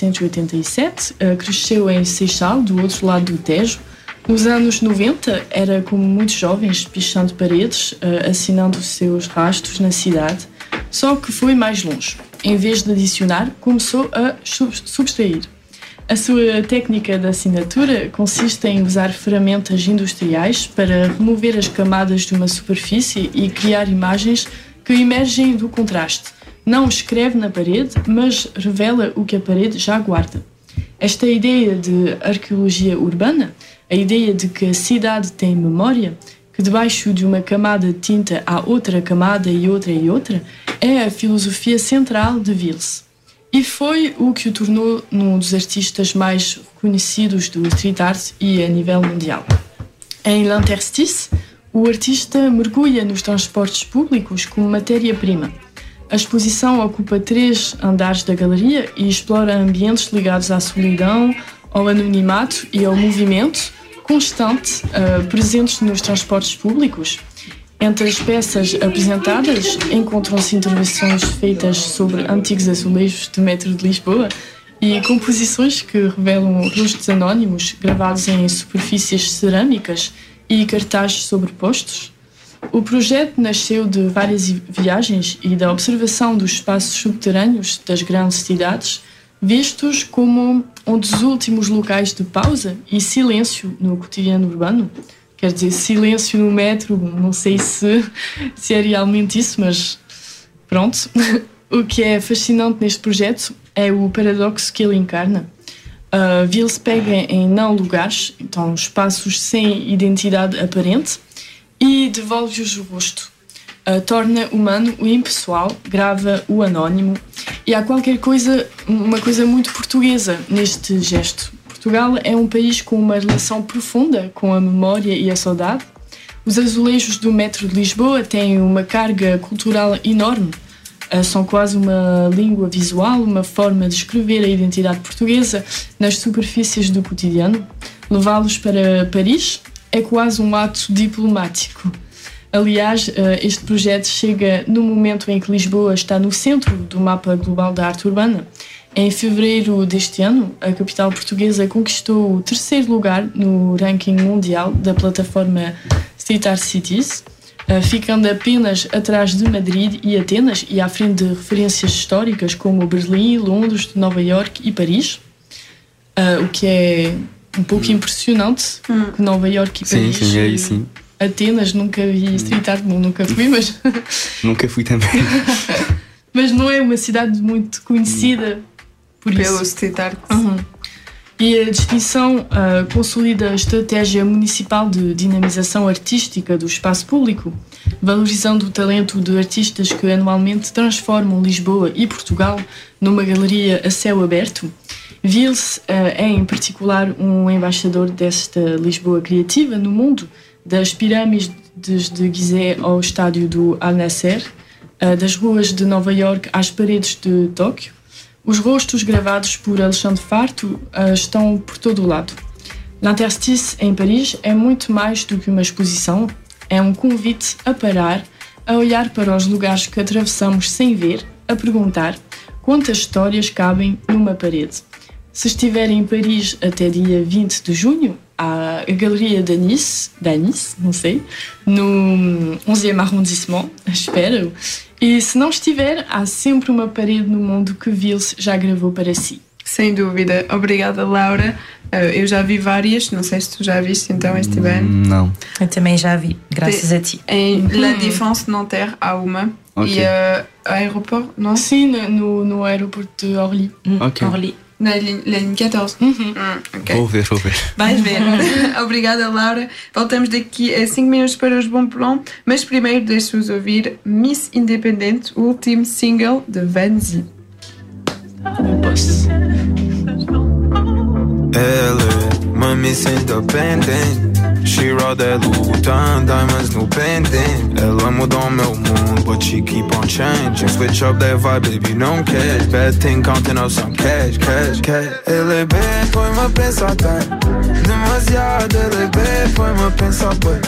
Speaker 13: 1987, cresceu em Seixal, do outro lado do Tejo. Nos anos 90, era como muitos jovens, pichando paredes, assinando os seus rastros na cidade, só que foi mais longe. Em vez de adicionar, começou a subtrair. A sua técnica de assinatura consiste em usar ferramentas industriais para remover as camadas de uma superfície e criar imagens que emergem do contraste. Não escreve na parede, mas revela o que a parede já guarda. Esta ideia de arqueologia urbana, a ideia de que a cidade tem memória, que debaixo de uma camada de tinta há outra camada e outra, é a filosofia central de Vils. E foi o que o tornou um dos artistas mais reconhecidos do street art e a nível mundial. Em L'Interstice, o artista mergulha nos transportes públicos como matéria-prima. A exposição ocupa 3 andares da galeria e explora ambientes ligados à solidão, ao anonimato e ao movimento constante presentes nos transportes públicos. Entre as peças apresentadas encontram-se intervenções feitas sobre antigos azulejos do metro de Lisboa e composições que revelam rostos anónimos gravados em superfícies cerâmicas e cartazes sobrepostos. O projeto nasceu de várias viagens e da observação dos espaços subterrâneos das grandes cidades, vistos como um dos últimos locais de pausa e silêncio no cotidiano urbano. Quer dizer, silêncio no metro, não sei se é realmente isso, mas pronto. O que é fascinante neste projeto é o paradoxo que ele encarna. Vils pega em não-lugares, então espaços sem identidade aparente, e devolve-os o rosto. Torna humano o impessoal, grava o anónimo, e há uma coisa muito portuguesa neste gesto. Portugal é um país com uma relação profunda com a memória e a saudade. Os azulejos do metro de Lisboa têm uma carga cultural enorme. São quase uma língua visual, uma forma de escrever a identidade portuguesa nas superfícies do cotidiano. Levá-los para Paris é quase um ato diplomático. Aliás, este projeto chega no momento em que Lisboa está no centro do mapa global da arte urbana. Em fevereiro deste ano, a capital portuguesa conquistou o 3º lugar no ranking mundial da plataforma Street Art Cities, ficando apenas atrás de Madrid e Atenas e à frente de referências históricas como Berlim, Londres, Nova Iorque e Paris, o que é um pouco impressionante, que Nova Iorque e Paris...
Speaker 3: Sim, é isso, sim.
Speaker 13: Atenas, nunca vi Street Art, nunca fui, mas...
Speaker 3: Nunca fui também.
Speaker 13: Mas não é uma cidade muito conhecida
Speaker 2: pelo Street Art.
Speaker 13: E a distinção consolida a estratégia municipal de dinamização artística do espaço público, valorizando o talento de artistas que anualmente transformam Lisboa e Portugal numa galeria a céu aberto. Vils é, em particular, um embaixador desta Lisboa criativa no mundo, das pirâmides de Gizeh ao estádio do Al-Nasser, das ruas de Nova Iorque às paredes de Tóquio. Os rostos gravados por Alexandre Farto estão por todo o lado. L'Interstice, em Paris, é muito mais do que uma exposição. É um convite a parar, a olhar para os lugares que atravessamos sem ver, a perguntar quantas histórias cabem numa parede. Se estiver em Paris até dia 20 de junho, há a Galeria d'Anis, não sei, no 11e arrondissement, espero. E se não estiver, há sempre uma parede no mundo que Vils já gravou para si.
Speaker 2: Sem dúvida. Obrigada, Laura. Eu já vi várias, não sei se tu já viste então este bem.
Speaker 3: Não.
Speaker 4: Eu também já vi, graças a ti.
Speaker 2: Em La Défense Nanterre há uma.
Speaker 3: Okay.
Speaker 2: E aeroporto, não?
Speaker 13: Sim, no aeroporto de Orly.
Speaker 3: Okay.
Speaker 13: Orly.
Speaker 2: Na linha 14. Okay.
Speaker 3: Vou ver.
Speaker 2: Vais ver. Obrigada, Laura. Voltamos daqui a 5 minutos para os Bom Plan, mas primeiro deixo-vos ouvir Miss Independent, o último single de Vanzi.
Speaker 12: Ela, uma Miss Independent. She rode that Louis Vuitton, diamonds no pendant. Ela mudou meu mundo, but she keep on changing. Switch up that vibe, baby, não cash. Bad thing, counting up some cash. Ela é bem, põe-me a pensar tanto. Demasiado, ela é bem, põe-me a pensar bué.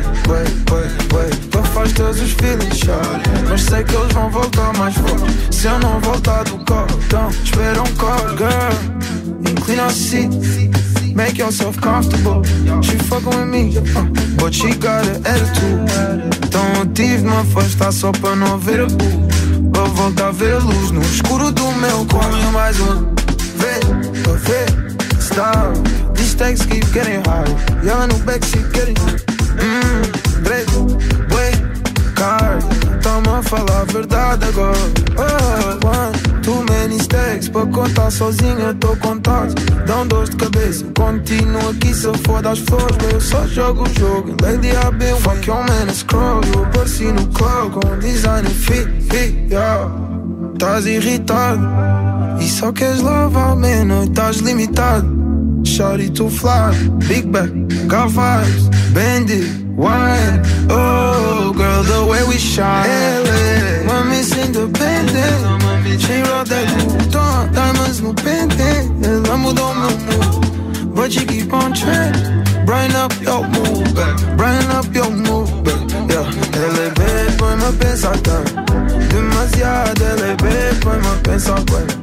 Speaker 12: Tu faz todos os feelings chorar, mas sei que eles vão voltar mais forte. Se eu não voltar do carro, então espera um carro, girl. Inclina a seat. Make yourself comfortable. She fucking with me, but she got an attitude. Então eu tive de me afastar só para não ver a luz. Vou voltar a ver a luz no escuro do meu quarto. E mais uma vez, para ver style. These stacks keep getting higher. E ela no backseat getting preto, bué, caro. Tamo a falar a verdade agora. One, too many stacks para contar sozinha, tô contado. Dão dor de cabeça, continuo aqui se eu for das flores. Eu só jogo o jogo, lately I've been fuck your man and scroll. Eu apareci no club com design fit, yeah. Tás irritado e só queres lavar menos, tás limitado. Shawty too fly, big back, got vibes, bend it, wine. Oh, girl, the way we shine. Hey, mommy's independent. She rock that Louis diamonds no pendant. Ela mudou meu mood, but you keep on trend. Brighten up your mood, back. Brighten up your mood, back. Yeah, ela é bad, põe-me pensar tanto. Demasiado, ela é bad, põe-me pensar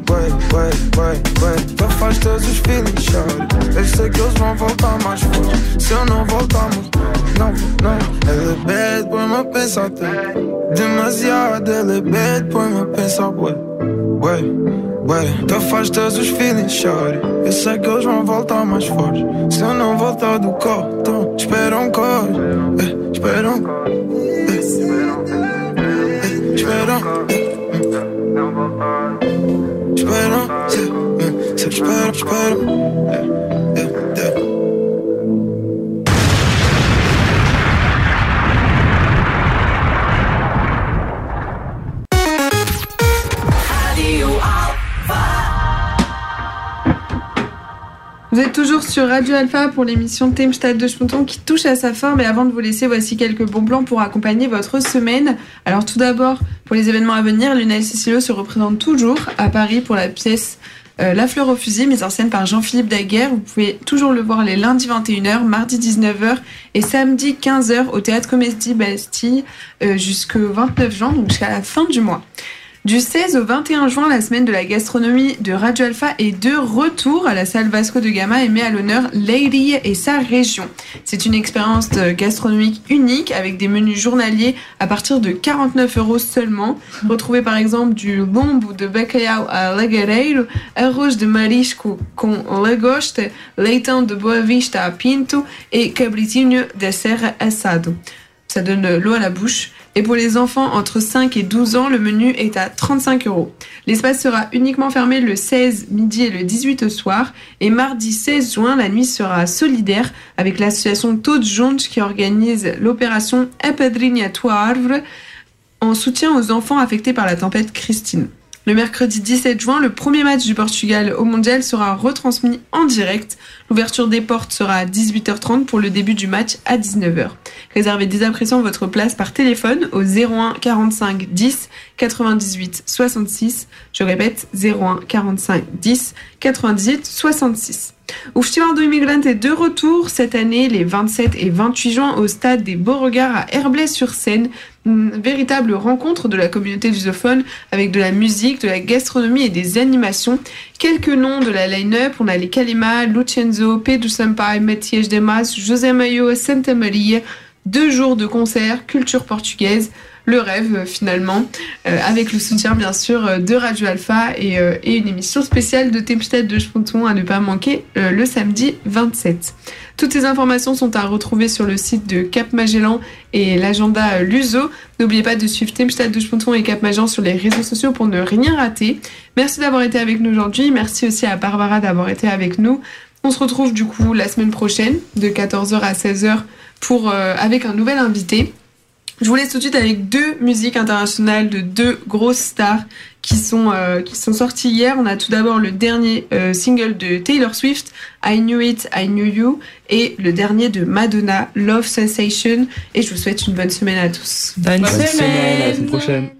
Speaker 12: bué. Tu faz todos os feelings, shawty. Eu sei que eles vão voltar mais forte. Se eu não voltar, não. Ela é bad, põe-me pensar tanto. Demasiado, ela é bad, põe-me pensar bué. Tu faz todos os feelings, shawty. Eu sei que eles vão voltar mais fortes. Se eu não voltar do cotão, espera um cor. Espera.
Speaker 2: Vous êtes toujours sur Radio Alpha pour l'émission Themenstadt de Spontan qui touche à sa fin. Mais avant de vous laisser, voici quelques bons plans pour accompagner votre semaine. Alors tout d'abord, pour les événements à venir, Lionel Cicillo se représente toujours à Paris pour la pièce La Fleur au fusil, mise en scène par Jean-Philippe Daguerre. Vous pouvez toujours le voir les lundis 21h, mardi 19h et samedi 15h au Théâtre Comédie Bastille jusqu'au 29 juin, donc jusqu'à la fin du mois. Du 16 au 21 juin, la semaine de la gastronomie de Radio Alpha est de retour à la salle Vasco de Gama et met à l'honneur Leiria et sa région. C'est une expérience gastronomique unique avec des menus journaliers à partir de 49 € seulement. Retrouvez par exemple du lombo de bacalhau à lagareiro, arroz de marisco com lagosta, leitão de Boa Vista à pinto et cabritinho de serra assado. Ça donne l'eau à la bouche. Et pour les enfants entre 5 et 12 ans, le menu est à 35 €. L'espace sera uniquement fermé le 16 midi et le 18 au soir. Et mardi 16 juin, la nuit sera solidaire avec l'association Todos Juntos qui organise l'opération Apadrinha tua árvore en soutien aux enfants affectés par la tempête Christine. Le mercredi 17 juin, le premier match du Portugal au Mondial sera retransmis en direct. L'ouverture des portes sera à 18h30 pour le début du match à 19h. Réservez dès à présent votre place par téléphone au 01 45 10 98 66. Je répète, 01 45 10 98 66. O Festival do Imigrante est de retour cette année les 27 et 28 juin au stade des Beauregards à Herblay-sur-Seine. Une véritable rencontre de la communauté lusophone avec de la musique, de la gastronomie et des animations. Quelques noms de la line-up, on a les Kalima, Lucenzo, Pedro Sampaio, Matias Demas, José Maio, Santa Maria. 2 jours de concert, culture portugaise, le rêve finalement, avec le soutien bien sûr de Radio Alpha et une émission spéciale de Themenstadt de Spontan à ne pas manquer le samedi 27. Toutes ces informations sont à retrouver sur le site de Cap Magellan et l'agenda Luso. N'oubliez pas de suivre Themenstadt de Spontan et Cap Magellan sur les réseaux sociaux pour ne rien rater. Merci d'avoir été avec nous aujourd'hui. Merci aussi à Barbara d'avoir été avec nous. On se retrouve du coup la semaine prochaine de 14h à 16h avec un nouvel invité. Je vous laisse tout de suite avec 2 musiques internationales de 2 grosses stars qui sont sorties hier. On a tout d'abord le dernier single de Taylor Swift, I Knew It, I Knew You, et le dernier de Madonna, Love Sensation. Et je vous souhaite une bonne semaine à tous.
Speaker 3: Bonne semaine. À la semaine prochaine.